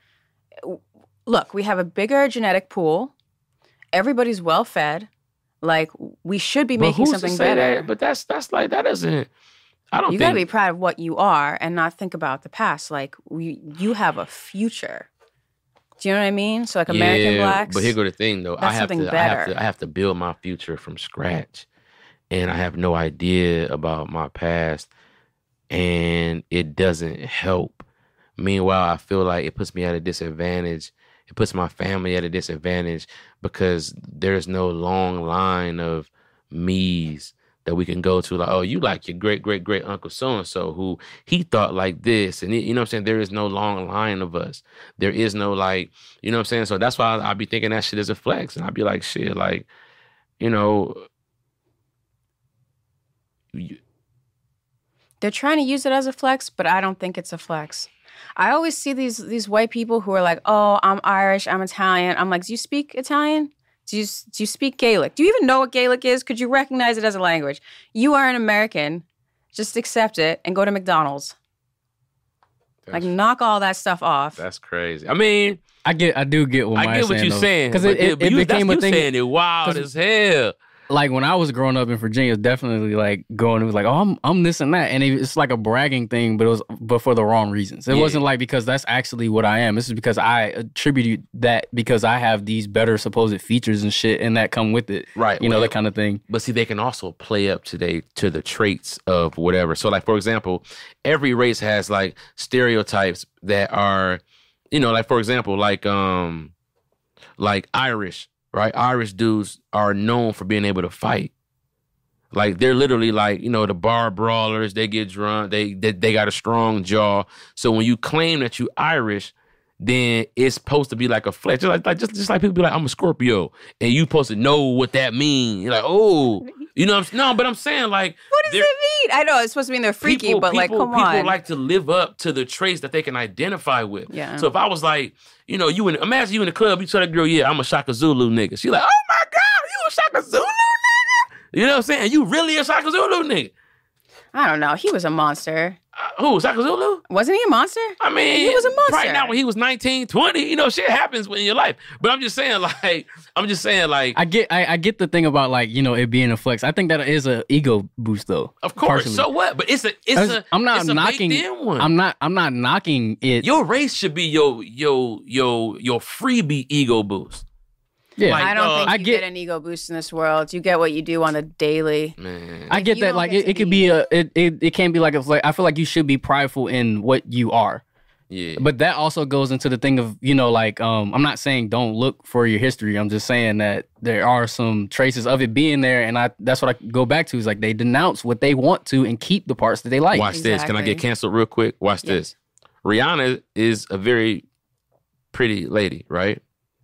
look, we have a bigger genetic pool. Everybody's well fed. Like, we should be But making who's to something say better. that? But that's that's like that doesn't. I don't You think. got to be proud of what you are and not think about the past. Like, we, you have a future. Do you know what I mean? So like American yeah, blacks. But here go the thing though. I That's have to, something I have better. to, I have to build my future from scratch, and I have no idea about my past, and it doesn't help. Meanwhile, I feel like it puts me at a disadvantage. It puts my family at a disadvantage because there's no long line of me's that we can go to. Like, oh, you like your great great great uncle so and so who he thought like this, and it, you know what I'm saying. There is no long line of us. There is no like, you know what I'm saying. So that's why I, I be thinking that shit is a flex, and I'd be like, shit, like, you know. You, They're trying to use it as a flex, but I don't think it's a flex. I always see these these white people who are like, "Oh, I'm Irish, I'm Italian." I'm like, "Do you speak Italian? Do you do you speak Gaelic? Do you even know what Gaelic is? Could you recognize it as a language? You are an American. Just accept it and go to McDonald's. Like, knock all that stuff off." That's crazy. I mean, I get, I do get what I Maya's get what saying, you're saying because but it, it, but it you, became that's a you thing. saying it wild as hell. Like when I was growing up in Virginia, definitely like going, it was like, oh, I'm I'm this and that, and it, it's like a bragging thing, but it was but for the wrong reasons. It Yeah. wasn't like because that's actually what I am. This is because I attribute that because I have these better supposed features and shit, and that come with it, Right. You know, well, that kind of thing. But see, they can also play up to they to the traits of whatever. So, like for example, every race has like stereotypes that are, you know, like for example, like um, like Irish, right? Irish dudes are known for being able to fight. Like they're literally like, you know, the bar brawlers. They get drunk. They they, they got a strong jaw. So when you claim that you Irish, then it's supposed to be like a flex. Just like, like just, just like people be like, I'm a Scorpio, and you supposed to know what that means. You're like, oh, you know, what I'm, no, but I'm saying like, What does it mean? I know it's supposed to mean they're freaky, people, but like, people- come people on. like to live up to the traits that they can identify with. Yeah. So if I was like, you know, you in imagine you in the club, you tell that girl, yeah, I'm a Shaka Zulu nigga. She like, oh my god, you a Shaka Zulu nigga? You know what I'm saying? You really a Shaka Zulu nigga? I don't know. He was a monster. Uh, who, Shaka Zulu? Wasn't he a monster? I mean, He was a monster. Right now, when he was nineteen, twenty, you know, shit happens in your life. But I'm just saying, like, I'm just saying, like, I get, I, I get the thing about like, you know, it being a flex. I think that is a ego boost though. of course. partially. So what? But it's a, it's That's- a, I'm not it's a knocking. baked-in one. I'm not. I'm not knocking it. Your race should be your your your your freebie ego boost. yeah, like, I don't uh, think I you get- get an ego boost in this world. You get what you do on the daily. Man, I get you that. don't Like get it, to it could be- be a. It, it it can be like a. Like, I feel like you should be prideful in what you are. yeah. But that also goes into the thing of, you know, like, um, I'm not saying don't look for your history. I'm just saying that there are some traces of it being there. And I that's what I go back to is like they denounce what they want to and keep the parts that they like. Watch this. Can I get Exactly. canceled real quick? Watch Yes. this. Rihanna is a very pretty lady, right?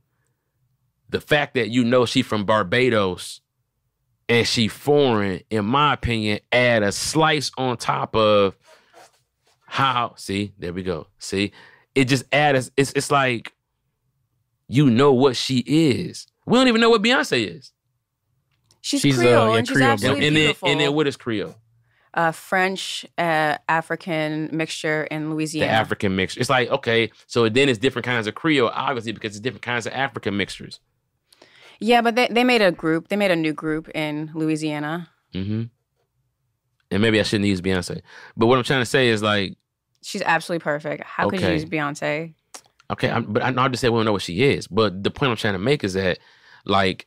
The fact that you know she from Barbados and she foreign, in my opinion, add a slice on top of how. See, there we go. See, it just adds. It's it's like you know what she is. We don't even know what Beyonce is. She's, She's, uh, Creole yeah, and she's Creole, absolutely and then beautiful. and then what is Creole? uh, French, uh, African mixture in The Louisiana. African mixture. It's like, okay, so then it's different kinds of Creole, obviously, because it's different kinds of African mixtures. Yeah, but they, they made a group. They made a new group in Louisiana. Mm-hmm. And maybe I shouldn't use Beyonce. But what I'm trying to say is like, She's absolutely perfect. How could you Okay. use Beyonce? okay, I'm, but I know I just said we don't know what she is. But the point I'm trying to make is that, like,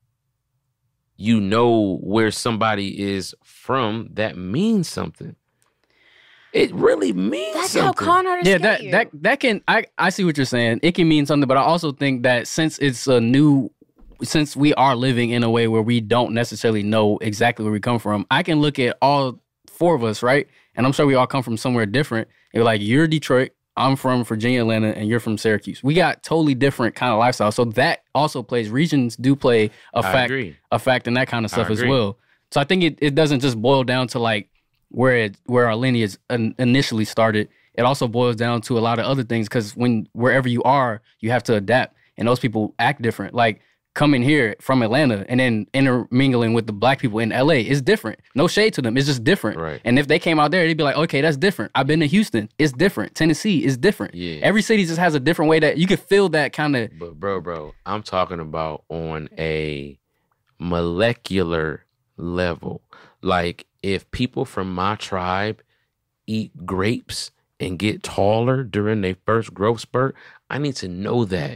you know where somebody is from, that means something. It really means That's how something. con artists Yeah, get that you. that that can I I see what you're saying. It can mean something, but I also think that since it's a new since we are living in a way where we don't necessarily know exactly where we come from, I can look at all four of us, right? And I'm sure we all come from somewhere different. You're like, you're Detroit, I'm from Virginia, Atlanta, and you're from Syracuse. We got totally different kind of lifestyles. So that also plays, regions do play a I fact, agree. a fact in that kind of I stuff as agree. well. So I think it, it doesn't just boil down to like where it, where our lineage in- initially started. It also boils down to a lot of other things because when wherever you are, you have to adapt, and those people act different. Like coming here from Atlanta and then intermingling with the black people in L A is different. No shade to them, it's just different. Right. And if they came out there, they'd be like, okay, that's different. I've been to Houston, it's different. Tennessee is different. Yeah. Every city just has a different way that you could feel that kind of. But bro, bro, I'm talking about on a molecular level. Like if people from my tribe eat grapes and get taller during their first growth spurt, I need to know that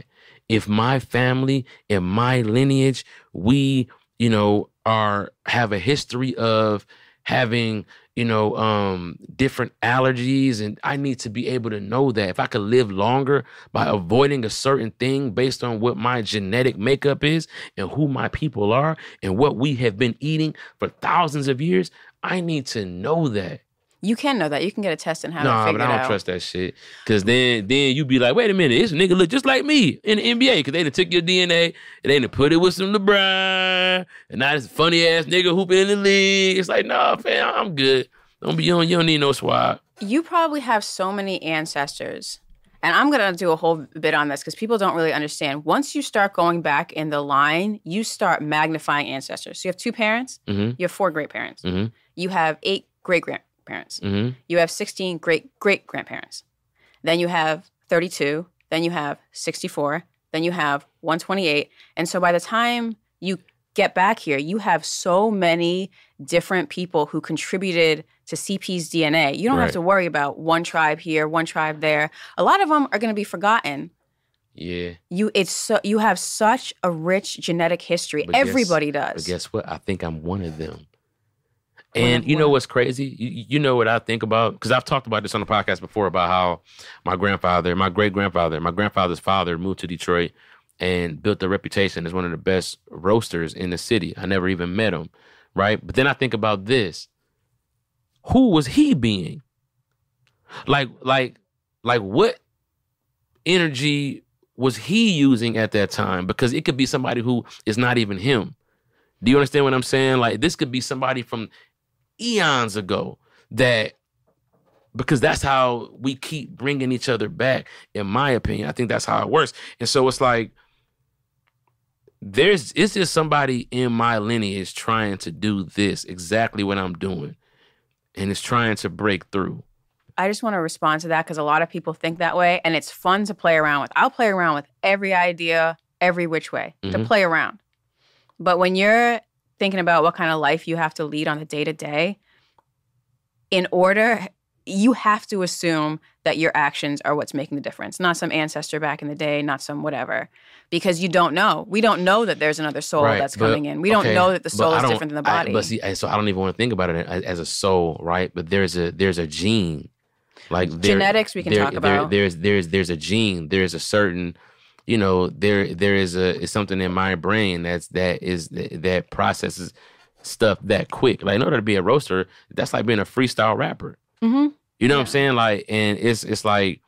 if my family and my lineage, we, you know, are have a history of having, you know, um, different allergies, and I need to be able to know that if I could live longer by avoiding a certain thing based on what my genetic makeup is and who my people are and what we have been eating for thousands of years, I need to know that. You can know that. You can get a test and have nah, it figured out. but I don't out. trust that shit. Because then then you be like, wait a minute, this nigga look just like me in the N B A. Because they done took your D N A and they done put it with some LeBron. And now this funny ass nigga hooping in the league. It's like, nah, fam, I'm good. Don't be, you don't, you don't need no swab. You probably have so many ancestors. And I'm going to do a whole bit on this because people don't really understand. Once you start going back in the line, you start magnifying ancestors. So you have two parents. Mm-hmm. You have four great parents. Mm-hmm. You have eight great grandparents. Mm-hmm. You have sixteen great-great-grandparents. Then you have thirty-two. Then you have sixty-four. Then you have one hundred twenty-eight. And so by the time you get back here, you have so many different people who contributed to C P's D N A. You don't Right. have to worry about one tribe here, one tribe there. A lot of them are going to be forgotten. Yeah. You it's so, you have such a rich genetic history. But guess- Everybody does. But guess what? I think I'm one of them. One And of you know what? what's crazy? You, you know what I think about? Because I've talked about this on the podcast before about how my grandfather, my great-grandfather, my grandfather's father moved to Detroit and built a reputation as one of the best roasters in the city. I never even met him, right? But then I think about this. Who was he being? Like, like, like what energy was he using at that time? Because it could be somebody who is not even him. Do you understand what I'm saying? Like, this could be somebody from eons ago that, because that's how we keep bringing each other back, in my opinion. I think that's how it works. And so it's like, there's, it's just somebody in my lineage trying to do this, exactly what I'm doing. And it's trying to break through. I just want to respond to that because a lot of people think that way, and it's fun to play around with. I'll play around with every idea, every which way, to Mhm. play around. But when you're thinking about what kind of life you have to lead on the day-to-day, in order, you have to assume that your actions are what's making the difference, not some ancestor back in the day, not some whatever, because you don't know. We don't know that there's another soul Right, that's but- coming in. We don't okay, know that the but soul I is don't- different than the I- body. but see, I- so I don't even want to think about it as, as a soul, right? But there's a there's a gene, like there, Genetics we can there- talk there- about. There's there's there's a gene. There's a certain, you know, there there is a is something in my brain that's that is that processes stuff that quick. Like in order to be a roaster, that's like being a freestyle rapper. mm-hmm. You know what Yeah. I'm saying? Like, and it's it's like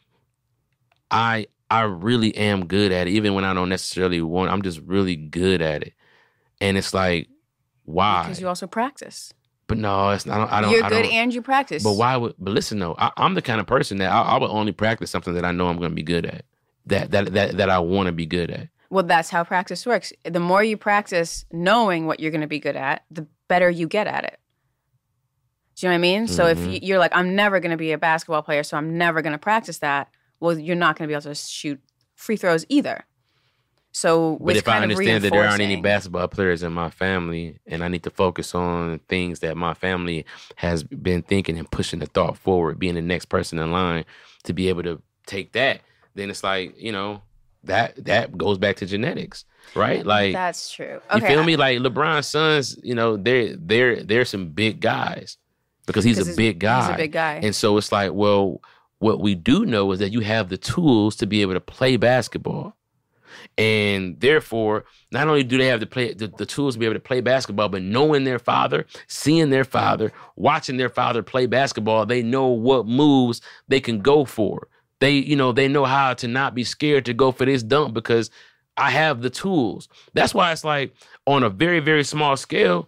I I really am good at it, even when I don't necessarily want. I'm just really good at it, and it's like, why? Because you also practice. But no, it's not. I don't. I don't You're I good don't, and you practice. But why would? But listen, though, I, I'm the kind of person that I, I would only practice something that I know I'm going to be good at. That that that that I want to be good at. Well, that's how practice works. The more you practice knowing what you're going to be good at, the better you get at it. Do you know what I mean? So if Mhm. you- you're like, I'm never going to be a basketball player, so I'm never going to practice that, well, you're not going to be able to shoot free throws either. So But it's if I kind of understand that there aren't any reinforcing. basketball players in my family, and I need to focus on things that my family has been thinking and pushing the thought forward, being the next person in line to be able to take that, then it's like, you know, that that goes back to genetics, right? Like, That's true. you Okay, feel I- me? Like LeBron's sons, you know, they're they're they're some big guys because he's 'cause a big guy. He's a big guy. And so it's like, well, what we do know is that you have the tools to be able to play basketball. And therefore, not only do they have the, play, the, the tools to be able to play basketball, but knowing their father, seeing their father, watching their father play basketball, they know what moves they can go for. They, you know, they know how to not be scared to go for this dunk because I have the tools. That's why it's like on a very, very small scale,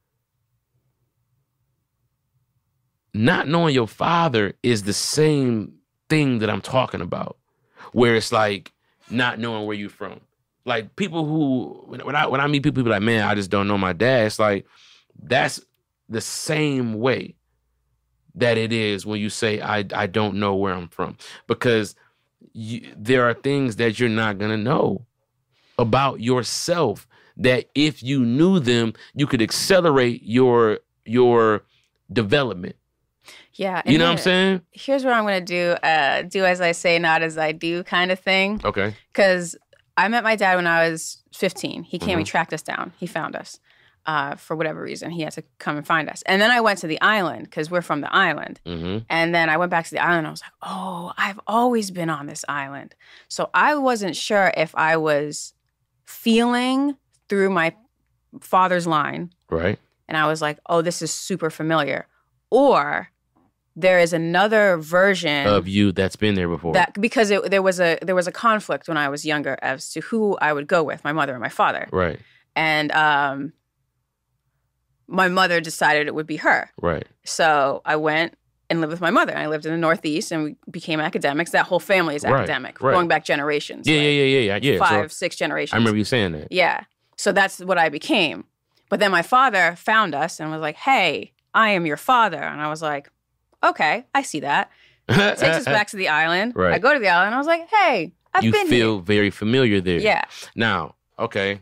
not knowing your father is the same thing that I'm talking about, where it's like not knowing where you're from. Like people who, when, when I when I meet people, people like, man, I just don't know my dad. It's like that's the same way that it is when you say I I don't know where I'm from, because you, there are things that you're not gonna know about yourself that if you knew them, you could accelerate your your development. yeah. You and know what I'm here- saying? Here's what I'm going to do. Uh, do as I say, not as I do kind of thing. Okay. Because I met my dad when I was fifteen. He came, Mhm. he tracked us down. He found us. Uh, for whatever reason, he had to come and find us. And then I went to the island because we're from the island. Mm-hmm. And then I went back to the island. And I was like, oh, I've always been on this island. So I wasn't sure if I was feeling through my father's line. Right. And I was like, oh, this is super familiar. Or there is another version Of you that's been there before. that because it, there was a there was a conflict when I was younger as to who I would go with, my mother or my father. Right. And um, my mother decided it would be her. Right. So I went and lived with my mother. I lived in the Northeast and we became academics. That whole family is Right, academic, right. going back generations. Yeah, like yeah, yeah, yeah, yeah. yeah. Five, So six generations. I remember you saying that. Yeah. So that's what I became. But then my father found us and was like, hey, I am your father. And I was like, okay, I see that. Takes us back to the island. Right. I go to the island and I was like, hey, I've you been feel very familiar there. here. Yeah. Now, okay.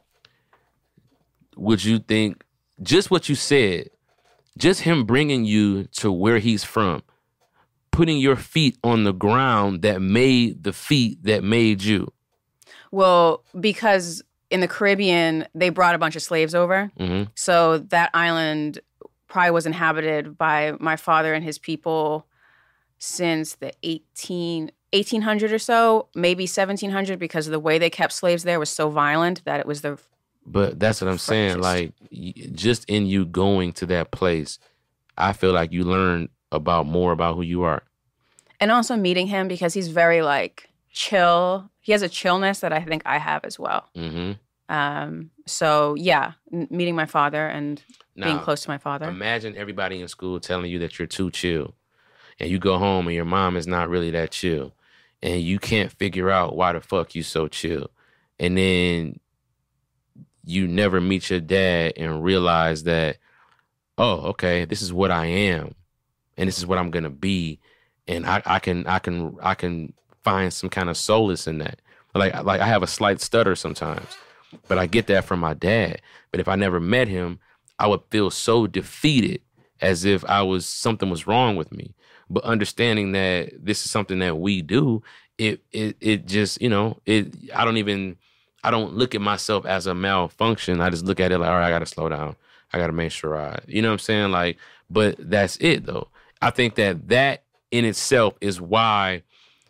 Would you think just what you said, just him bringing you to where he's from, putting your feet on the ground that made the feet that made you? Well, because in the Caribbean, they brought a bunch of slaves over. Mm-hmm. So that island probably was inhabited by my father and his people since the eighteen, eighteen hundred or so, maybe seventeen hundred, because of the way they kept slaves there was so violent that it was the... But that's what I'm saying. Freshest. Like, y- just in you going to that place, I feel like you learn about more about who you are. And also meeting him because he's very, like, chill. He has a chillness that I think I have as well. Mm-hmm. Um, so, yeah, n- meeting my father and being Now, close to my father. imagine everybody in school telling you that you're too chill. And you go home and your mom is not really that chill. And you can't figure out why the fuck you so chill. And then you never meet your dad and realize that, oh, okay, this is what I am. And this is what I'm gonna be. And I, I can I can I can find some kind of solace in that. Like like I have a slight stutter sometimes. But I get that from my dad. But if I never met him, I would feel so defeated, as if I was something was wrong with me. But understanding that this is something that we do, it it it just, you know, it I don't even I don't look at myself as a malfunction. I just look at it like, all right, I gotta slow down. I gotta make sure I, you know what I'm saying? Like, but that's it though. I think that that in itself is why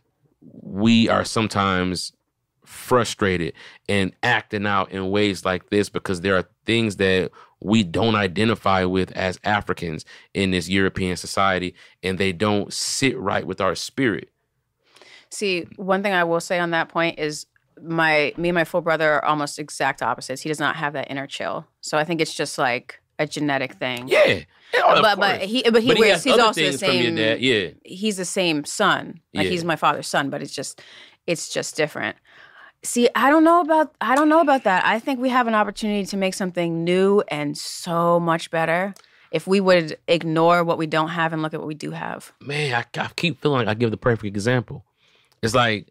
we are sometimes frustrated and acting out in ways like this, because there are things that we don't identify with as Africans in this European society, and they don't sit right with our spirit. See, one thing I will say on that point is my me and my full brother are almost exact opposites. He does not have that inner chill. So I think it's just like a genetic thing. Yeah. Yeah, of but but course. he but he But he wears, has he's other also the things from your same dad, yeah. He's the same son. Like Yeah. he's my father's son, but it's just it's just different. See, I don't know about I don't know about that. I think we have an opportunity to make something new and so much better if we would ignore what we don't have and look at what we do have. Man, I, I keep feeling like I give the perfect example. It's like,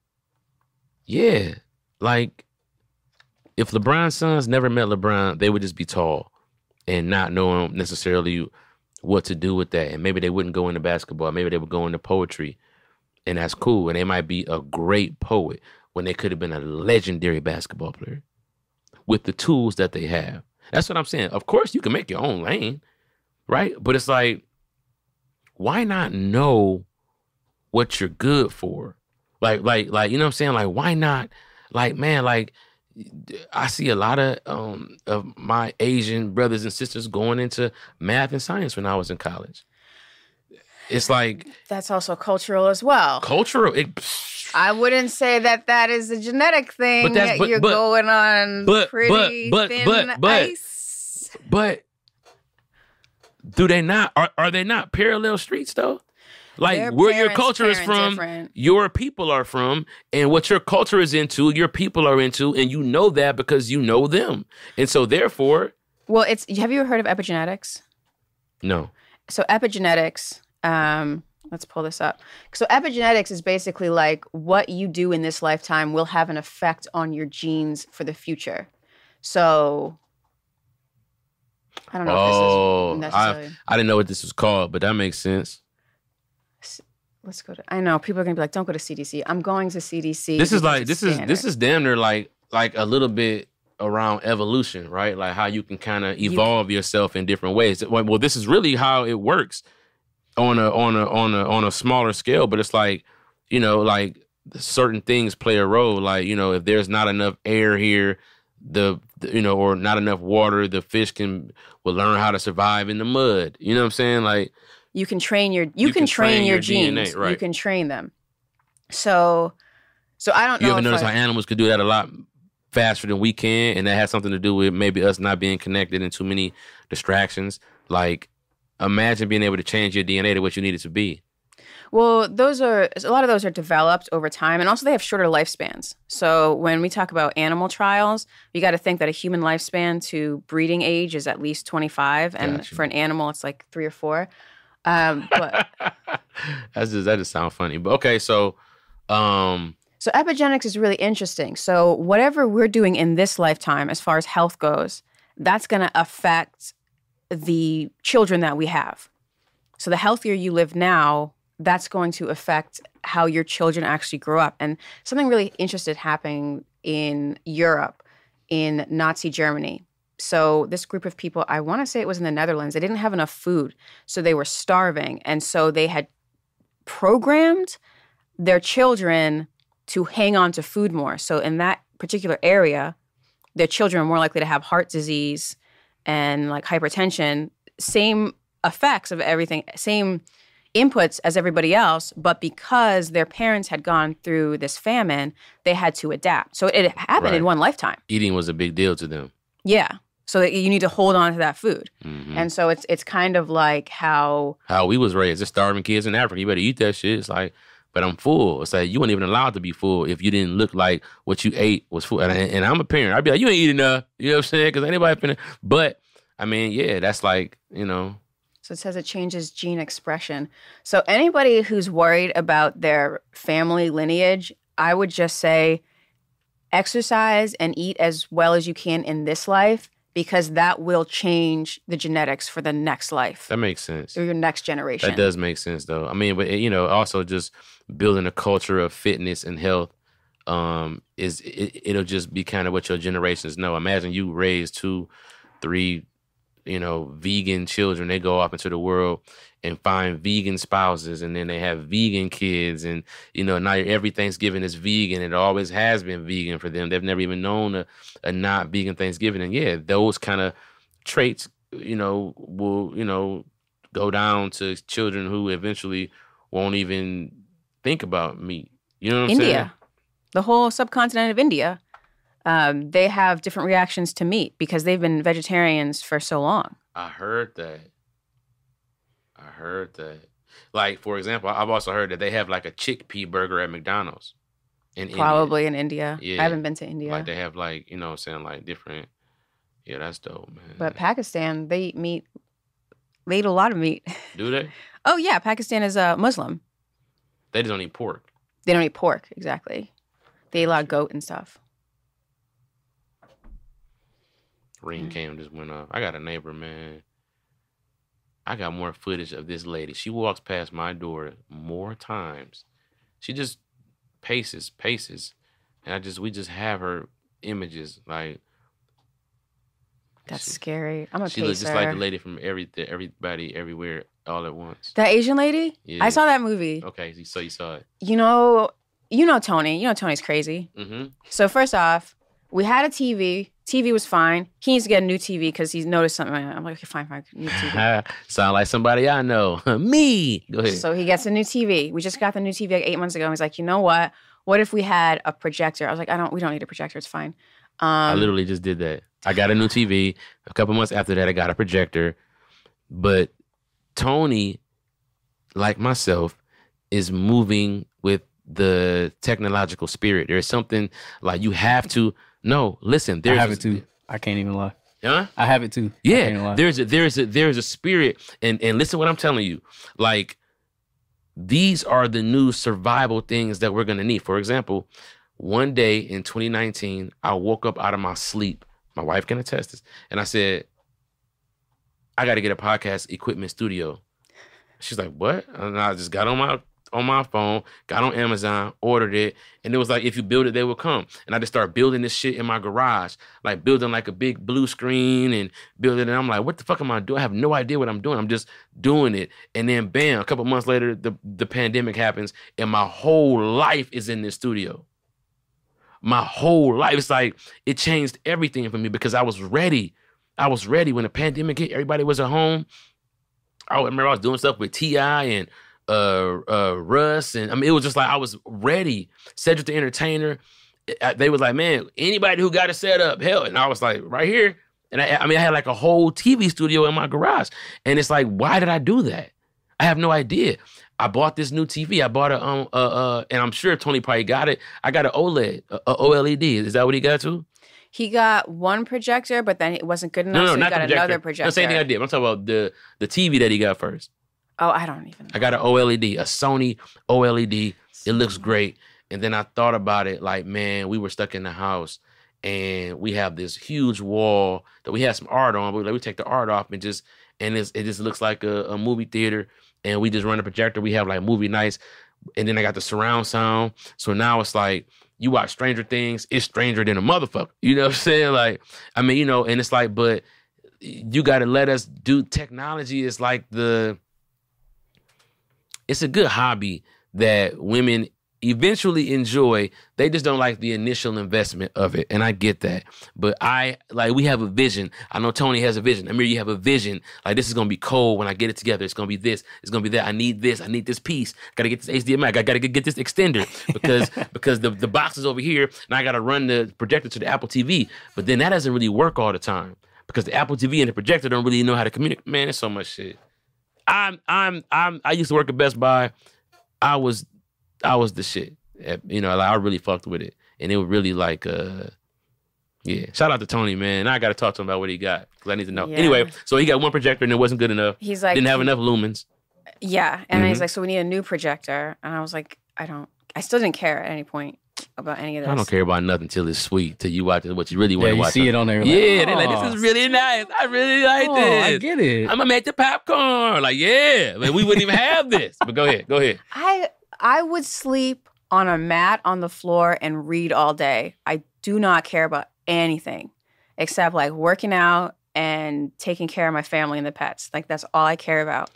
yeah, like if LeBron's sons never met LeBron, they would just be tall and not knowing necessarily what to do with that. And maybe they wouldn't go into basketball. Maybe they would go into poetry, and that's cool. And they might be a great poet when they could have been a legendary basketball player with the tools that they have. That's what I'm saying. Of course, you can make your own lane, right? But it's like, why not know what you're good for? Like, like, like, you know what I'm saying? Like, why not? Like, man, like, I see a lot of um of my Asian brothers and sisters going into math and science when I was in college. It's like That's also cultural as well. cultural. It, I wouldn't say that that is a genetic thing. But that's- but- You're but- going on but- pretty but- but- thin but- but- ice. but do they not? Are are they not parallel streets though? Like Their where your parents culture is parent from, different. your people are from, and what your culture is into, your people are into, and you know that because you know them, and so therefore, Well, it's. Have you ever heard of epigenetics? no. So epigenetics. Um, let's pull this up. So epigenetics is basically like what you do in this lifetime will have an effect on your genes for the future. So I don't know Oh, if this is necessarily. I didn't know what this was called, but that makes sense. let's go to. I know people are gonna be like, "Don't go to C D C." I'm going to C D C. This is because like it's this is standard. this is damn near like like a little bit around evolution, right? Like how you can kind of evolve yourself in different ways. Well, well, this is really how it works on a on a on a on a smaller scale. But it's like, you know, like certain things play a role. Like, you know, if there's not enough air here, the, the you know, or not enough water, the fish can will learn how to survive in the mud. You know what I'm saying? Like. You can train your you, You can, can train, train your, your D N A, genes. You right. can train them. So so I don't know. You ever if notice I, how animals could do that a lot faster than we can, and that has something to do with maybe us not being connected and too many distractions. Like, imagine being able to change your D N A to what you need it to be. Well, those are a lot of those are developed over time, and also they have shorter lifespans. So when we talk about animal trials, you got to think that a human lifespan to breeding age is at least twenty-five, and Gotcha. for an animal, it's like three or four. Um, but That's just that just sounds funny. But okay, so um so epigenetics is really interesting. So whatever we're doing in this lifetime, as far as health goes, that's going to affect the children that we have. So the healthier you live now, that's going to affect how your children actually grow up. And something really interesting happening in Europe, in Nazi Germany. So this group of people, I want to say it was in the Netherlands, they didn't have enough food. So they were starving. And so they had programmed their children to hang on to food more. So in that particular area, their children are more likely to have heart disease and like hypertension, same effects of everything, same inputs as everybody else, but because their parents had gone through this famine, they had to adapt. So it happened Right. in one lifetime. eating was a big deal to them. Yeah. So that you need to hold on to that food. Mhm. And so it's it's kind of like how How we was raised, just starving kids in Africa. You better eat that shit. It's like, but I'm full. It's like you weren't even allowed to be full if you didn't look like what you ate was full. And, and I'm a parent. I'd be like, you ain't eat enough. You know what I'm saying? Because anybody finna. But I mean, yeah, that's like, you know. So it says it changes gene expression. So anybody who's worried about their family lineage, I would just say exercise and eat as well as you can in this life, because that will change the genetics for the next life That makes sense. or your next generation. That does make sense, though. I mean, but you know, also just building a culture of fitness and health um, is it, it'll just be kind of what your generations know. Imagine you raise two, three, you know, vegan children. They go off into the world and find vegan spouses, and then they have vegan kids, and you know, now every Thanksgiving is vegan. It always has been vegan for them. They've never even known a, a not vegan Thanksgiving, and yeah, those kind of traits, you know, will you know go down to children who eventually won't even think about meat. You know what I'm India, saying? the whole subcontinent of India, um, they have different reactions to meat because they've been vegetarians for so long. I heard that. I heard that. Like, for example, I've also heard that they have like a chickpea burger at McDonald's in Probably in India. Yeah. I haven't been to India. India. Like they have like, you know what I'm saying, like different. Yeah, that's dope, man. But Pakistan, they eat meat. They eat a lot of meat. Do they? Oh, yeah. Pakistan is a Muslim. They just don't eat pork. They don't eat pork, exactly. They eat a lot of goat and stuff. Ring Mm. cam just went off. I got a neighbor, man. I got more footage of this lady. She walks past my door more times. She just paces, paces. And I just, we just have her images. Like, That's she, scary. I'm a she pacer. looks just like the lady from every, Everybody, Everywhere, All at Once. That Asian lady? Yeah. I saw that movie. Okay, so you saw it. You know, you know Tony. You know Tony's crazy. Mm-hmm. So first off, we had a T V. T V was fine. He needs to get a new T V because he's noticed something. I'm like, okay, fine, fine, new T V. Sound like somebody I know. Me. Go ahead. So he gets a new T V. We just got the new T V like eight months ago. And he's like, you know what? What if we had a projector? I was like, I don't. We don't need a projector. It's fine. Um, I literally just did that. I got a new T V. A couple months after that, I got a projector. But Tony, like myself, is moving with the technological spirit. There's something like you have to. No, listen. I There's have it too. I can't even lie. Huh? I have it too. I can't even Yeah. lie. There's a there's a there's a spirit, and and listen what I'm telling you. Like, these are the new survival things that we're gonna need. For example, one day in twenty nineteen, I woke up out of my sleep. My wife can attest this, and I said, I got to get a podcast equipment studio. She's like, what? And I just got on my on my phone, got on Amazon, ordered it, and it was like, if you build it, they will come. And I just started building this shit in my garage, like building like a big blue screen and building it. And I'm like, what the fuck am I doing? I have no idea what I'm doing. I'm just doing it. And then bam, a couple months later, the, the pandemic happens, and my whole life is in this studio. My whole life. It's like, it changed everything for me because I was ready. I was ready when the pandemic hit. Everybody was at home. I remember I was doing stuff with T I and uh, uh, Russ. And I mean, it was just like I was ready. Cedric the Entertainer. They was like, man, anybody who got it set up, hell. And I was like, right here. And I, I mean, I had like a whole T V studio in my garage. And it's like, why did I do that? I have no idea. I bought this new T V. I bought a, um, uh, uh, and I'm sure Tony probably got it. I got an OLED, a, a OLED. Is that what he got too? He got one projector, but then it wasn't good enough, No, no, so he not got the projector. another projector. No, same thing I did. I'm talking about the, the T V that he got first. Oh, I don't even know. I got an OLED, a Sony OLED. It looks great. And then I thought about it like, man, we were stuck in the house and we have this huge wall that we had some art on, but like, we take the art off and just, and it's, it just looks like a, a movie theater. And we just run a projector. We have like movie nights. And then I got the surround sound. So now it's like, you watch Stranger Things, it's stranger than a motherfucker. You know what I'm saying? Like, I mean, you know, and it's like, but you got to let us do technology. Is like the, it's a good hobby that women eventually enjoy. They just don't like the initial investment of it. And I get that. But I, like, we have a vision. I know Tony has a vision. I mean, you have a vision. Like, this is going to be cold when I get it together. It's going to be this. It's going to be that. I need this. I need this piece. Got to get this H D M I. I got to get this extender because because the, the box is over here and I got to run the projector to the Apple T V. But then that doesn't really work all the time because the Apple T V and the projector don't really know how to communicate. Man, there's so much shit. I'm, I'm, I'm, I used to work at Best Buy. I was, I was the shit. You know, like, I really fucked with it. And it was really like, uh, yeah. Shout out to Tony, man. Now I got to talk to him about what he got because I need to know. Yeah. Anyway, so he got one projector and it wasn't good enough. He's like, Didn't have enough lumens. Yeah. And Mhm. he's like, so we need a new projector. And I was like, I don't, I still didn't care at any point about any of this. I don't care about nothing till it's sweet, till you watch it, what you really want Yeah, to you watch. see it on there. Like, Yeah, they're oh, like, this is really nice. I really like oh, this. I get it. I'm going to make the popcorn. Like, yeah. Like, we wouldn't even have this. But go ahead. Go ahead. I, I would sleep on a mat on the floor and read all day. I do not care about anything except like working out and taking care of my family and the pets. Like, that's all I care about.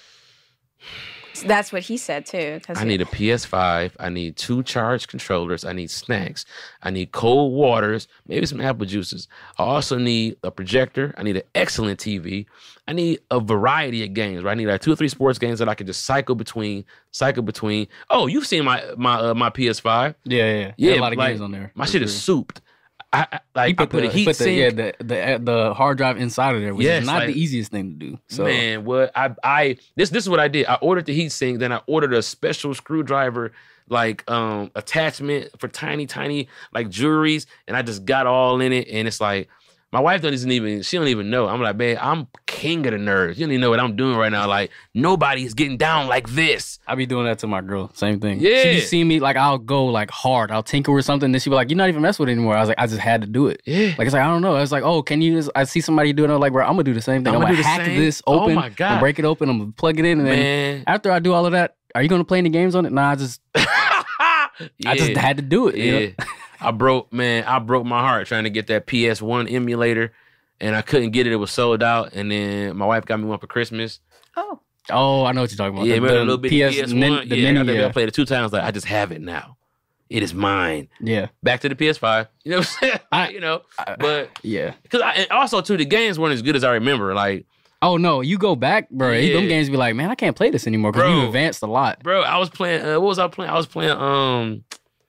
So that's what he said too. I need a P S five. I need two charged controllers. I need snacks. I need cold waters, maybe some apple juices. I also need a projector. I need an excellent T V. I need a variety of games. Right? I need like two or three sports games that I can just cycle between. Cycle between. Oh, you've seen my my uh, my P S five? Yeah, yeah, Yeah, a lot of like, games on there. My for shit sure. is souped. I, I like You I put, put the, a heat put the, sink. yeah, the, the the hard drive inside of there, which Yes, is not like- the easiest thing to do. So Man, what I I this this is what I did. I ordered the heat sink, then I ordered a special screwdriver like um attachment for tiny tiny like jewelries, and I just got all in it. And it's like my wife doesn't even she don't even know. I'm like, man, I'm king of the nerds. You don't even know what I'm doing right now. Like nobody's getting down like this. I be doing that to my girl. Same thing. Yeah. She just see me like I'll go like hard. I'll tinker with something. Then she be like, "You're not even messing with it anymore." I was like, "I just had to do it." Yeah. Like it's like I don't know. It's like, oh, can you just? I see somebody doing it. I'm like, bro, I'm gonna do the same thing. I'm I'm, gonna gonna, do the hack same. this Oh open. my I'm God. gonna break it open. I'm gonna plug it in, and then Man. after I do all of that, are you gonna play any games on it? Nah, I just I just Yeah. had to do it. You know? Yeah. I broke, man, I broke my heart trying to get that P S one emulator and I couldn't get it. It was sold out. And then my wife got me one for Christmas. Oh, Oh, I know what you're talking about. Yeah, the, remember the a little bit P S, P S nin- one? the Yeah, mini, I, yeah. I played it two times. Like, I just have it now. It is mine. yeah, Back to the P S five. You know what I'm saying? I- you know, I- but yeah. because and also too, the games weren't as good as I remember. Like, Oh no, you go back, bro. Yeah. Them games be like, man, I can't play this anymore because Bro. you advanced a lot. bro, I was playing. Uh, what was I playing? I was playing um,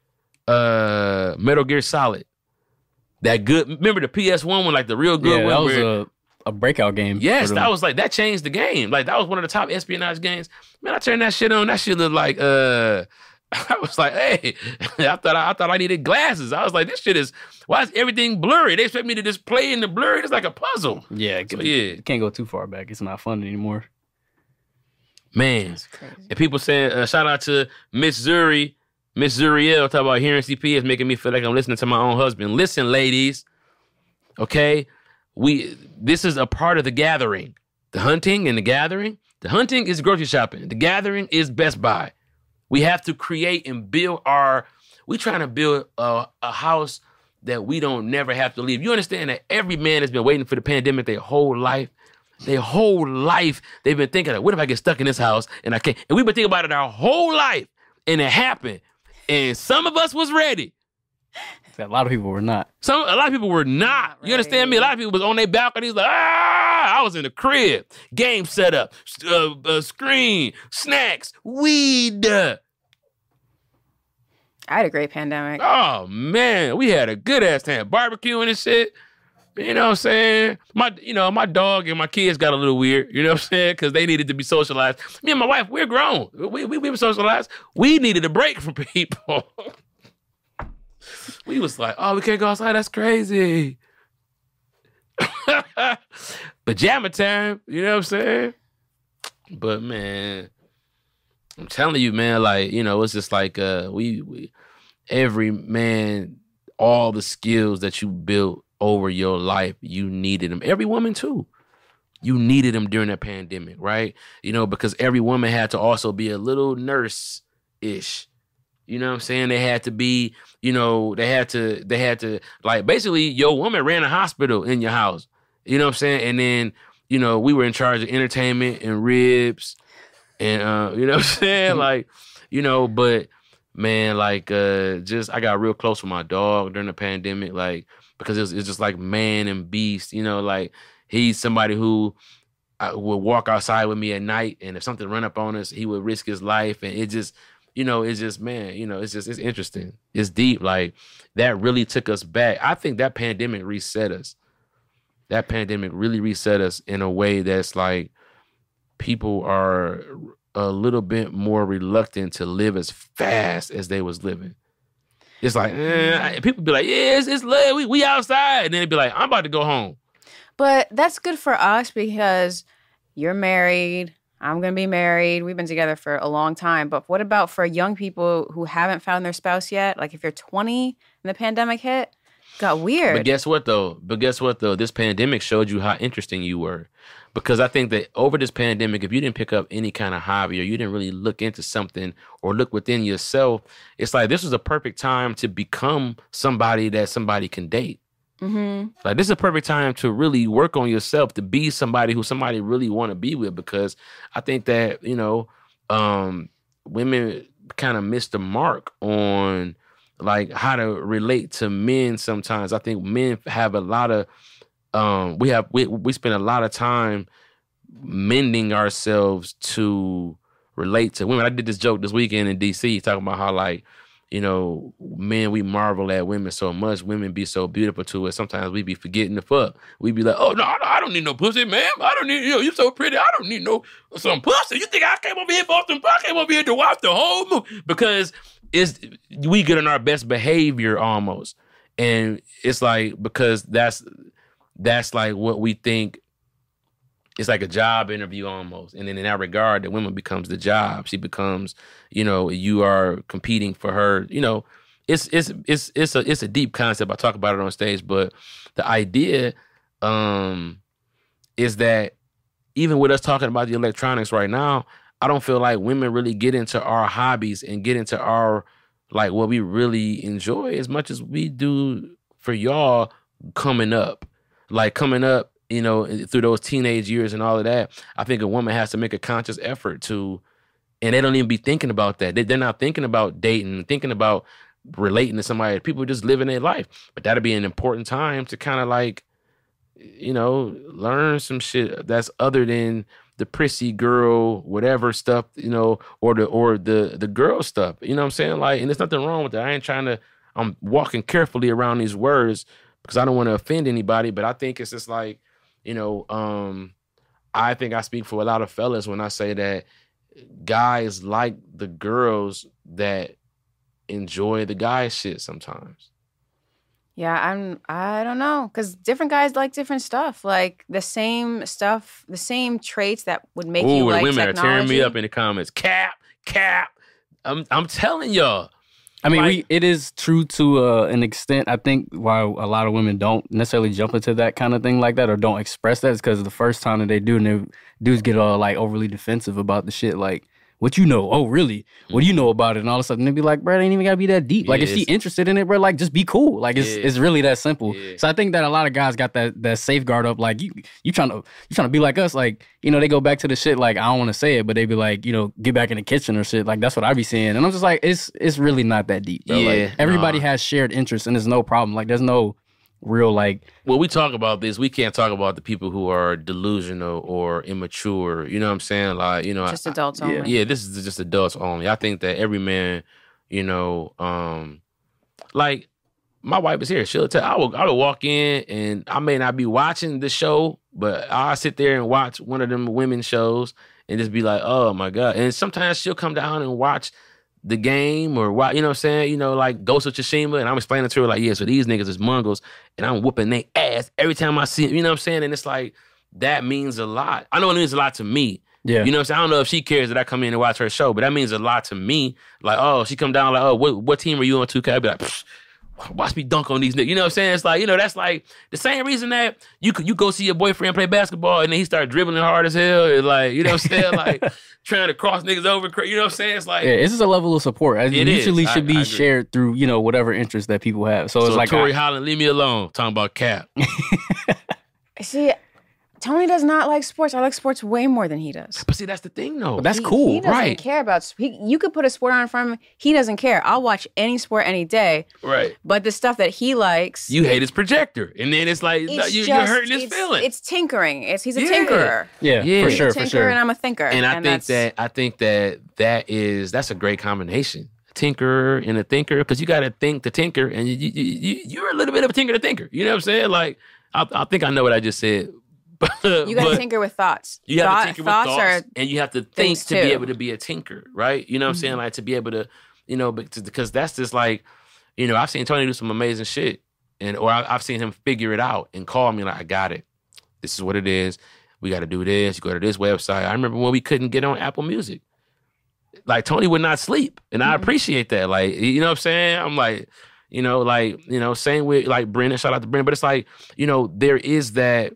uh, Metal Gear Solid. That good. Remember the P S one one, like the real good Yeah, one. that was where- a, a breakout game. Yes, for them. that was like that changed the game. Like that was one of the top espionage games. Man, I turned that shit on. That shit looked like uh I was like, hey, I thought I, I thought I needed glasses. I was like, this shit is why is everything blurry? They expect me to just play in the blurry. It's like a puzzle. Yeah, So, so, yeah. You can't go too far back. It's not fun anymore. Man. that's crazy. And people saying, uh, shout out to Miss Zuri, Miss Zuriel, talk about hearing C P is making me feel like I'm listening to my own husband. Listen, ladies, okay? We this is a part of the gathering. The hunting and the gathering. The hunting is grocery shopping. The gathering is Best Buy. We have to create and build our, we trying to build a, a house that we don't never have to leave. You understand that every man has been waiting for the pandemic their whole life. Their whole life, they've been thinking, like, what if I get stuck in this house and I can't? And we've been thinking about it our whole life, and it happened. And some of us was ready. A lot of people were not. Some a lot of people were not. not You understand me? A lot of people was on their balconies like, ah, I was in the crib. Game set up, uh, uh, screen, snacks, weed. I had a great pandemic. Oh, man. We had a good-ass time barbecuing and shit. You know what I'm saying? My, you know, my dog and my kids got a little weird, you know what I'm saying? Because they needed to be socialized. Me and my wife, we're grown. We, we, we were socialized. We needed a break from people. We was like, oh, we can't go outside. That's crazy. Pajama time, you know what I'm saying? But, man, I'm telling you, man, like, you know, it's just like uh, we, we every man, all the skills that you built over your life, you needed them. Every woman too. You needed them during that pandemic, right? You know, because every woman had to also be a little nurse-ish. You know what I'm saying? They had to be, you know, they had to, they had to, like, basically your woman ran a hospital in your house. You know what I'm saying? And then, you know, we were in charge of entertainment and ribs and, uh, you know what I'm saying? Like, you know, but man, like, uh, just, I got real close with my dog during the pandemic, like, because it's, it's just like man and beast, you know, like he's somebody who uh, would walk outside with me at night, and if something run up on us, he would risk his life, and it just, you know, it's just, man, you know, it's just, it's interesting. It's deep. Like, that really took us back. I think that pandemic reset us. That pandemic really reset us in a way that's like people are a little bit more reluctant to live as fast as they was living. It's like, eh, people be like, yeah, it's, it's late. We, we outside. And then they'd be like, I'm about to go home. But that's good for us because you're married. I'm going to be married. We've been together for a long time. But what about for young people who haven't found their spouse yet? Like if you're twenty and the pandemic hit, it got weird. But guess what, though? But guess what, though? This pandemic showed you how interesting you were. Because I think that over this pandemic, if you didn't pick up any kind of hobby or you didn't really look into something or look within yourself, it's like this was a perfect time to become somebody that somebody can date. Mm-hmm. Like this is a perfect time to really work on yourself, to be somebody who somebody really want to be with. Because I think that, you know, um, women kind of miss the mark on like how to relate to men sometimes. I think men have a lot of Um, we have we we spend a lot of time mending ourselves to relate to women. I did this joke this weekend in D C talking about how, like, you know, men, we marvel at women so much. Women be so beautiful to us. Sometimes we be forgetting the fuck. We be like, oh no, I don't need no pussy, ma'am. I don't need, you know, you so pretty. I don't need no some pussy. You think I came over here for some? I came over here to watch the whole movie because it's we get on our best behavior almost, and it's like because that's. That's like what we think. It's like a job interview almost. And then in that regard, the woman becomes the job. She becomes, you know, you are competing for her. You know, it's it's it's it's a it's a deep concept. I talk about it on stage, but the idea um, is that even with us talking about the electronics right now, I don't feel like women really get into our hobbies and get into our like what we really enjoy as much as we do for y'all coming up. Like coming up, you know, through those teenage years and all of that, I think a woman has to make a conscious effort to, and they don't even be thinking about that. They, they're not thinking about dating, thinking about relating to somebody. People are just living their life. But that'd be an important time to kind of like, you know, learn some shit that's other than the prissy girl, whatever stuff, you know, or the or the the girl stuff. You know what I'm saying? Like, and there's nothing wrong with that. I ain't trying to, I'm walking carefully around these words because I don't want to offend anybody, but I think it's just like, you know, um, I think I speak for a lot of fellas when I say that guys like the girls that enjoy the guy shit sometimes. Yeah, I'm, I don't know, because different guys like different stuff. Like the same stuff, the same traits that would make Ooh, you like women technology. are tearing me up in the comments. Cap, cap. I'm, I'm telling y'all. I mean, Like- we, it is true to uh, an extent. I think why a lot of women don't necessarily jump into that kind of thing like that or don't express that is because the first time that they do, and they, dudes get all like overly defensive about the shit. Like, what you know? Oh, really? What do you know about it? And all of a sudden, they'd be like, bro, it ain't even gotta be that deep. Like, Yeah, if she it's- interested in it, bro, like, just be cool. Like, it's Yeah. it's really that simple. Yeah. So I think that a lot of guys got that that safeguard up. Like, you you trying to you trying to be like us. Like, you know, they go back to the shit. Like, I don't want to say it, but they be like, you know, get back in the kitchen or shit. Like, that's what I be seeing. And I'm just like, it's it's really not that deep, bro. Yeah, Like, everybody nah. has shared interests, and there's no problem. Like, there's no real like. When we talk about this, we can't talk about the people who are delusional or immature. You know what I'm saying? Like, you know, Just I- adults yeah. only. yeah, this is just adults only. I think that every man, you know, um, like my wife is here. She'll tell I will I will walk in and I may not be watching the show, but I'll sit there and watch one of them women's shows and just be like, oh my God. And sometimes she'll come down and watch the game or watch, you know what I'm saying? You know, like Ghost of Tsushima, and I'm explaining to her like, yeah, so these niggas is Mongols and I'm whooping their ass every time I see them, you know what I'm saying? And it's like, that means a lot. I know it means a lot to me. Yeah. You know what I'm saying? I don't know if she cares that I come in and watch her show, but that means a lot to me. Like, oh, she come down like, oh, what what team are you on two K? I'd be like, Psh, watch me dunk on these niggas. You know what I'm saying? It's like, you know, that's like the same reason that you could you go see your boyfriend play basketball and then he start dribbling hard as hell. It's like, you know what I'm saying? Like trying to cross niggas over. You know what I'm saying? It's like, Yeah, this is a level of support. It It is. usually I- should I be agree. shared through, you know, whatever interest that people have. So, so it's like Tory I- Holland, leave me alone. Talking about Cap. See, Tony does not like sports. I like sports way more than he does. But see, that's the thing though. But that's He- cool, He doesn't right. care about. He, you could put a sport on in front of him. He doesn't care. I'll watch any sport any day. right. But the stuff that he likes, You hate his projector. And then it's like, it's no, you, just, you're hurting his it's, feelings. It's tinkering. It's he's a Yeah. tinkerer. yeah, Yeah. for He's a sure, Tinker for sure. and I'm a thinker. And I think that's- that I think that that is that's a great combination. A tinkerer and a thinker, because you got to think to tinker, and you, you, you you're a little bit of a tinker to thinker. You know what I'm saying? Like I, I think I know what I just said. But you got to but tinker with thoughts. You have Thought- to tinker with thoughts thoughts, are and you have to think things to be too. able to be a tinker, right? You know what I'm saying? Like to be able to, you know, because because that's just like, you know, I've seen Tony do some amazing shit, and or I, I've seen him figure it out and call me like, I got it. This is what it is. We got to do this. You go to this website. I remember when we couldn't get on Apple Music. Like Tony would not sleep, and I appreciate that. Like, you know what I'm saying? I'm like, you know, like, you know, same with like Brennan. Shout out to Brennan, but it's like, you know, there is that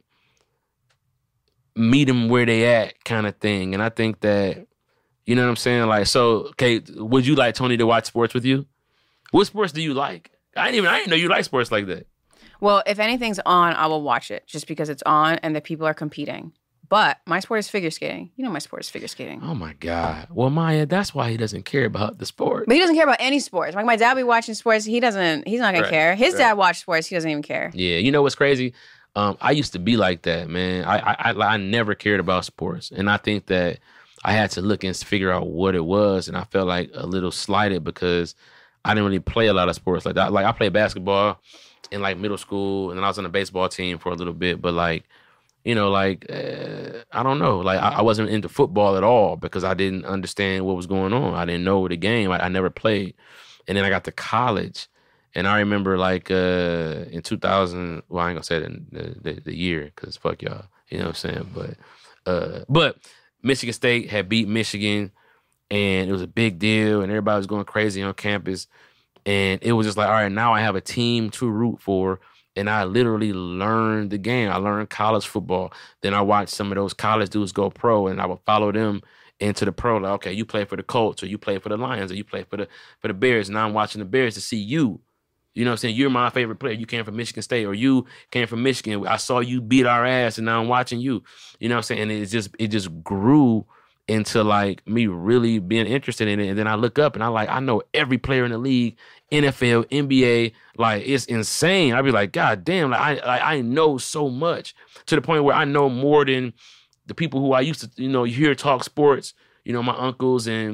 meet them where they at kind of thing, and I think that, you know what I'm saying? Like, so okay, would you like Tony to watch sports with you? What sports do you like? I didn't even I didn't know you like sports like that. Well, if anything's on, I will watch it just because it's on and the people are competing. But my sport is figure skating. You know my sport is figure skating. Oh my God. Well, Maya, that's why he doesn't care about the sport. But he doesn't care about any sports. Like my dad be watching sports, he doesn't. He's not gonna Right, care. His right. dad watched sports, he doesn't even care. Yeah, you know what's crazy? Um, I used to be like that, man. I, I I I never cared about sports, and I think that I had to look and figure out what it was, and I felt like a little slighted because I didn't really play a lot of sports like that. Like I played basketball in like middle school, and then I was on a baseball team for a little bit, but like, you know, like uh, I don't know, like I, I wasn't into football at all because I didn't understand what was going on. I didn't know the game. I, I never played, and then I got to college. And I remember like uh, in two thousand, well, I ain't gonna say the, the, the, the year because fuck y'all, you know what I'm saying? But uh, but Michigan State had beat Michigan, and it was a big deal, and everybody was going crazy on campus. And it was just like, all right, now I have a team to root for. And I literally learned the game. I learned college football. Then I watched some of those college dudes go pro, and I would follow them into the pro. Like, okay, you play for the Colts, or you play for the Lions, or you play for the for the Bears. And now I'm watching the Bears to see you. You know what I'm saying? You're my favorite player. You came from Michigan State, or you came from Michigan. I saw you beat our ass, and now I'm watching you. You know what I'm saying? And it just it just grew into like me really being interested in it. And then I look up and I like, I know every player in the league, N F L, N B A, like it's insane. I'd be like, God damn, like I like, I know so much to the point where I know more than the people who I used to, you know, you hear talk sports, you know, my uncles and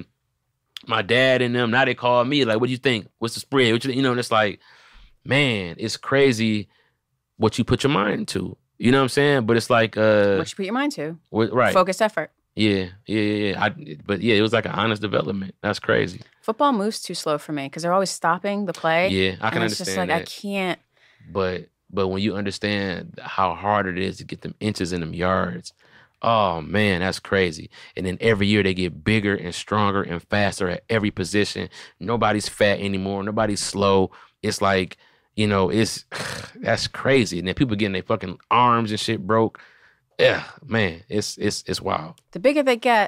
my dad and them. Now they call me like, what do you think? What's the spread? What you, you know, and it's like, man, it's crazy what you put your mind to. You know what I'm saying? But it's like, uh, What you put your mind to. wh- right. Focused effort. Yeah, yeah, yeah. yeah. I, but yeah, it was like an honest development. That's crazy. Football moves too slow for me because they're always stopping the play. Yeah, I can and it's just understand like that. I can't. But but when you understand how hard it is to get them inches in them yards, oh man, that's crazy. And then every year they get bigger and stronger and faster at every position. Nobody's fat anymore. Nobody's slow. It's like, you know, it's that's crazy. And then people getting their fucking arms and shit broke. Yeah, man, it's it's it's wild. The bigger they get,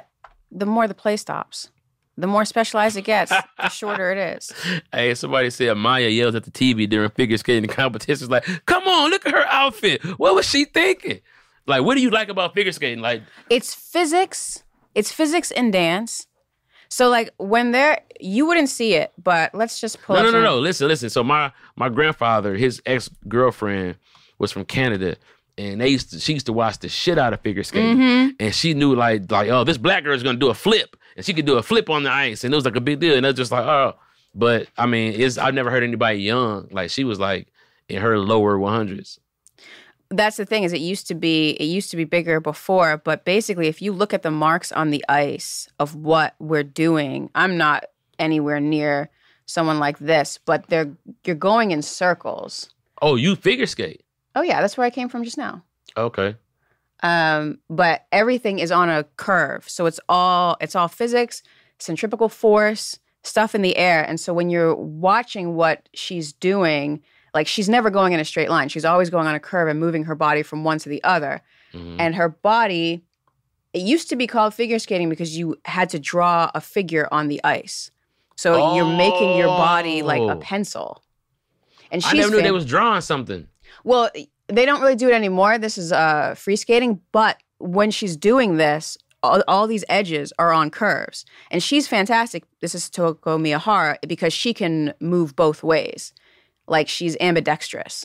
the more the play stops. The more specialized it gets, the shorter it is. Hey, somebody said Maya yells at the T V during figure skating competitions like, come on, look at her outfit. What was she thinking? Like, what do you like about figure skating? Like, it's physics. It's physics and dance. So, like, when they're, you wouldn't see it, but let's just pull no, up no, no, some- no. Listen, listen. So my my grandfather, his ex-girlfriend was from Canada. And they used to, she used to watch the shit out of figure skating. Mm-hmm. And she knew like, like, oh, this black girl is going to do a flip. And she could do a flip on the ice. And it was like a big deal. And it was just like, oh. But, I mean, it's I've never heard anybody young. Like, she was like in her lower one hundreds. That's the thing is it used to be it used to be bigger before, but basically if you look at the marks on the ice of what we're doing, I'm not anywhere near someone like this, but they're you're going in circles. Oh, you figure skate? Oh yeah, that's where I came from just now. Okay. Um, but everything is on a curve. So it's all it's all physics, centripetal force, stuff in the air. And so when you're watching what she's doing, like she's never going in a straight line. She's always going on a curve and moving her body from one to the other. Mm-hmm. And her body, it used to be called figure skating because you had to draw a figure on the ice. So oh. you're making your body like a pencil. And she's I never knew fan- they was drawing something. Well, they don't really do it anymore. This is uh, free skating. But when she's doing this, all, all these edges are on curves. And she's fantastic. This is Toko Miyahara because she can move both ways. Like she's ambidextrous.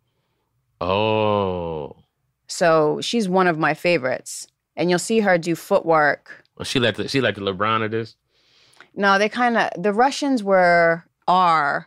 Oh. So she's one of my favorites. And you'll see her do footwork. Well, she like the, she like the LeBron of this? No, they kind of, the Russians were, are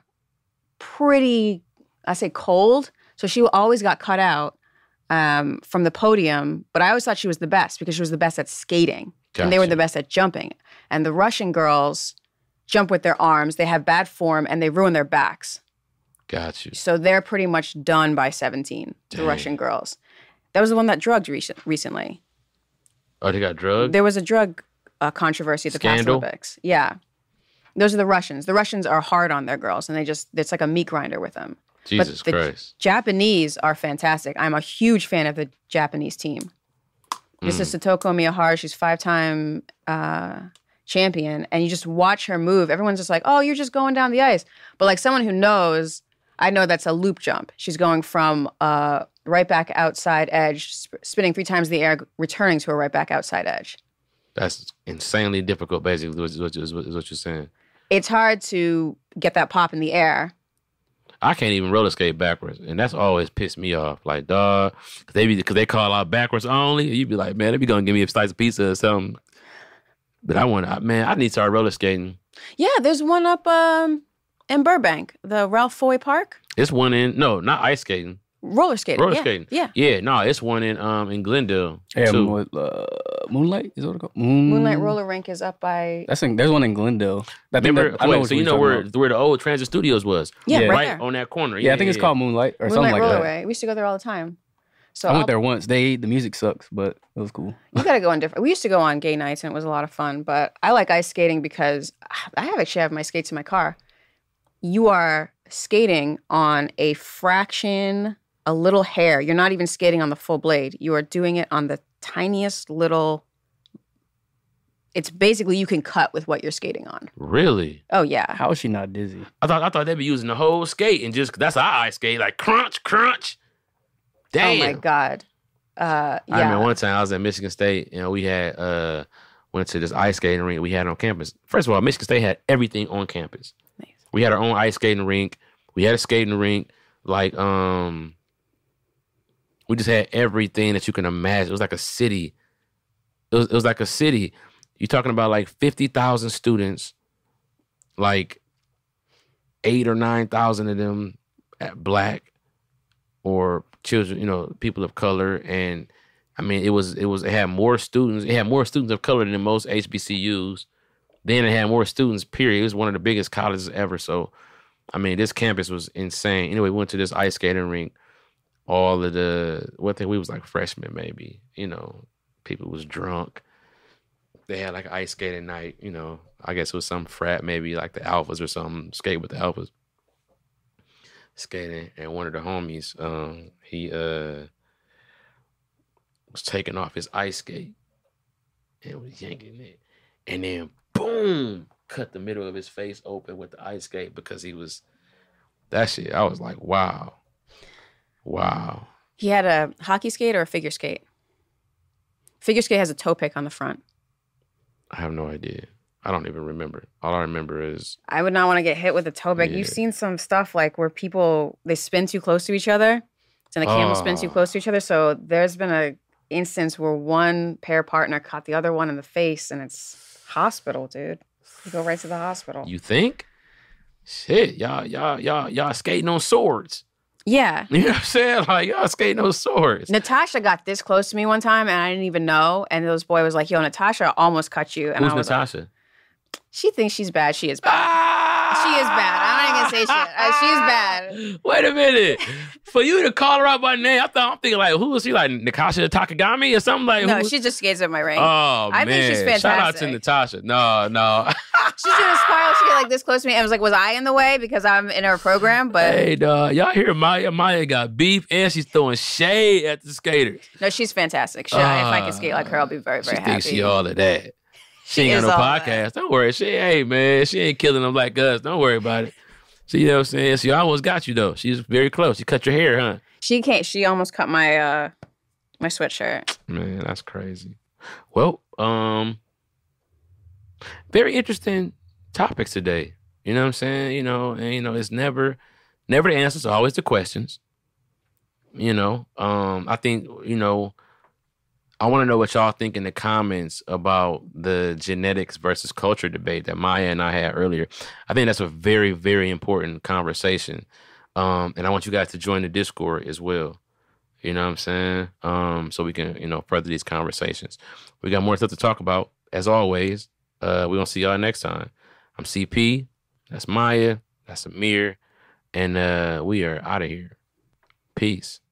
pretty, I say cold. So she always got cut out um, from the podium, but I always thought she was the best because she was the best at skating. Gotcha. And they were the best at jumping. And the Russian girls jump with their arms, they have bad form, and they ruin their backs. Got you. So they're pretty much done by seventeen, the Dang. Russian girls. That was the one that drugged recent, recently. Oh, they got drugged? There was a drug uh, controversy at the Scandal? past Olympics. Yeah. Those are the Russians. The Russians are hard on their girls, and they just, it's like a meat grinder with them. Jesus but the Christ. Japanese are fantastic. I'm a huge fan of the Japanese team. This Mm. is Satoko Miyahara. She's five-time uh, champion. And you just watch her move. Everyone's just like, oh, you're just going down the ice. But like someone who knows, I know that's a loop jump. She's going from uh, right back outside edge, sp- spinning three times in the air, returning to a right back outside edge. That's insanely difficult, basically, is what, is what, is what you're saying. It's hard to get that pop in the air. I can't even roller skate backwards, and that's always pissed me off. Like, dog, cause they be because they call out backwards only. And you be like, man, they be gonna give me a slice of pizza or something. But I want, to man, I need to start roller skating. Yeah, there's one up um, in Burbank, the Ralph Foy Park. It's one in no, not ice skating, Roller skating. roller yeah. skating. Yeah. yeah, no, it's one in um in Glendale Yeah, too. Moon, uh, Moonlight is what it called. Moon... Moonlight Roller Rink is up by. That's in, there's one in Glendale. I think Remember, that, I know wait, what so you you're know talking where about. where the old Transit Studios was? Yeah, Yeah. right, right there. on that corner. Yeah, I think it's called Moonlight or Moonlight something like that. Rollerway. We used to go there all the time. So I I'll- went there once. They the music sucks, but it was cool. You got to go on different. We used to go on gay nights and it was a lot of fun. But I like ice skating because I have actually have my skates in my car. You are skating on a fraction, a little hair. You're not even skating on the full blade. You are doing it on the tiniest little. It's basically you can cut with what you're skating on. Really? Oh yeah. How is she not dizzy? I thought I thought they'd be using the whole skate and just that's our ice skate like crunch crunch. Damn. Oh my god. Uh, yeah. I remember one time I was at Michigan State and we had uh went to this ice skating rink we had on campus. First of all, Michigan State had everything on campus. Nice. We had our own ice skating rink. We had a skating rink. Like um, we just had everything that you can imagine. It was like a city. It was it was like a city. You're talking about like fifty thousand students, like eight or nine thousand of them at black or children, you know, people of color. And I mean, it was, it was, it had more students. It had more students of color than most H B C Us. Then it had more students, period. It was one of the biggest colleges ever. So, I mean, this campus was insane. Anyway, we went to this ice skating rink. All of the, what think we was like freshmen, maybe, you know, people was drunk. They had like ice skating night, you know, I guess it was some frat, maybe like the Alphas or something, skate with the Alphas. Skating, and one of the homies, um, he uh was taking off his ice skate and was yanking it. and then boom, cut the middle of his face open with the ice skate because he was that shit. I was like, wow, wow. He had a hockey skate or a figure skate. Figure skate has a toe pick on the front. I have no idea. I don't even remember. All I remember is I would not want to get hit with a toe pick. Yeah. You've seen some stuff like where people they spin too close to each other, and the camel spins too Oh. close to each other. So there's been a instance where one pair partner caught the other one in the face, and it's hospital, dude. You go right to the hospital. you think? Shit, y'all, y'all, y'all, y'all skating on swords. Yeah. You know what I'm saying? Like y'all skating on swords. Natasha got this close to me one time, and I didn't even know. And this boy was like, "Yo, Natasha almost cut you." And Who's I was Natasha? like, "She thinks she's bad. She is bad. Ah! She is bad. I'm not even gonna say shit. Uh, she's bad." Wait a minute. For you to call her out by name, I thought I'm thinking like, who was she? Like Natasha Takagami or something like? No, who? she just skates at my ring. Oh I man! think she's Shout out to fantastic. Natasha. No, no. She's doing a spiral. She get like this close to me. I was like, "Was I in the way because I'm in her program?" But Hey, dog, y'all hear Maya? Maya got beef and she's throwing shade at the skaters. no, she's fantastic. She, if I can skate like her, I'll be very, very she happy. thinks she all of that. She, She ain't is got no all of podcast. Don't worry. She hey man, she ain't killing them like us. Don't worry about it. See, you know what I'm saying? She almost got you though. She's very close. She cut your hair, huh? She can't. She almost cut my uh my sweatshirt. Man, that's crazy. Well, um, very interesting topics today. You know what I'm saying? You know, and you know, it's never, never the answers, always the questions. You know, um, I think, you know, I want to know what y'all think in the comments about the genetics versus culture debate that Maya and I had earlier. I think that's a very, very important conversation. Um, and I want you guys to join the Discord as well. You know what I'm saying? Um, so we can, you know, further these conversations. We got more stuff to talk about. As always, uh, we're going to see y'all next time. I'm C P. That's Maya. That's Amir. And uh, we are out of here. Peace.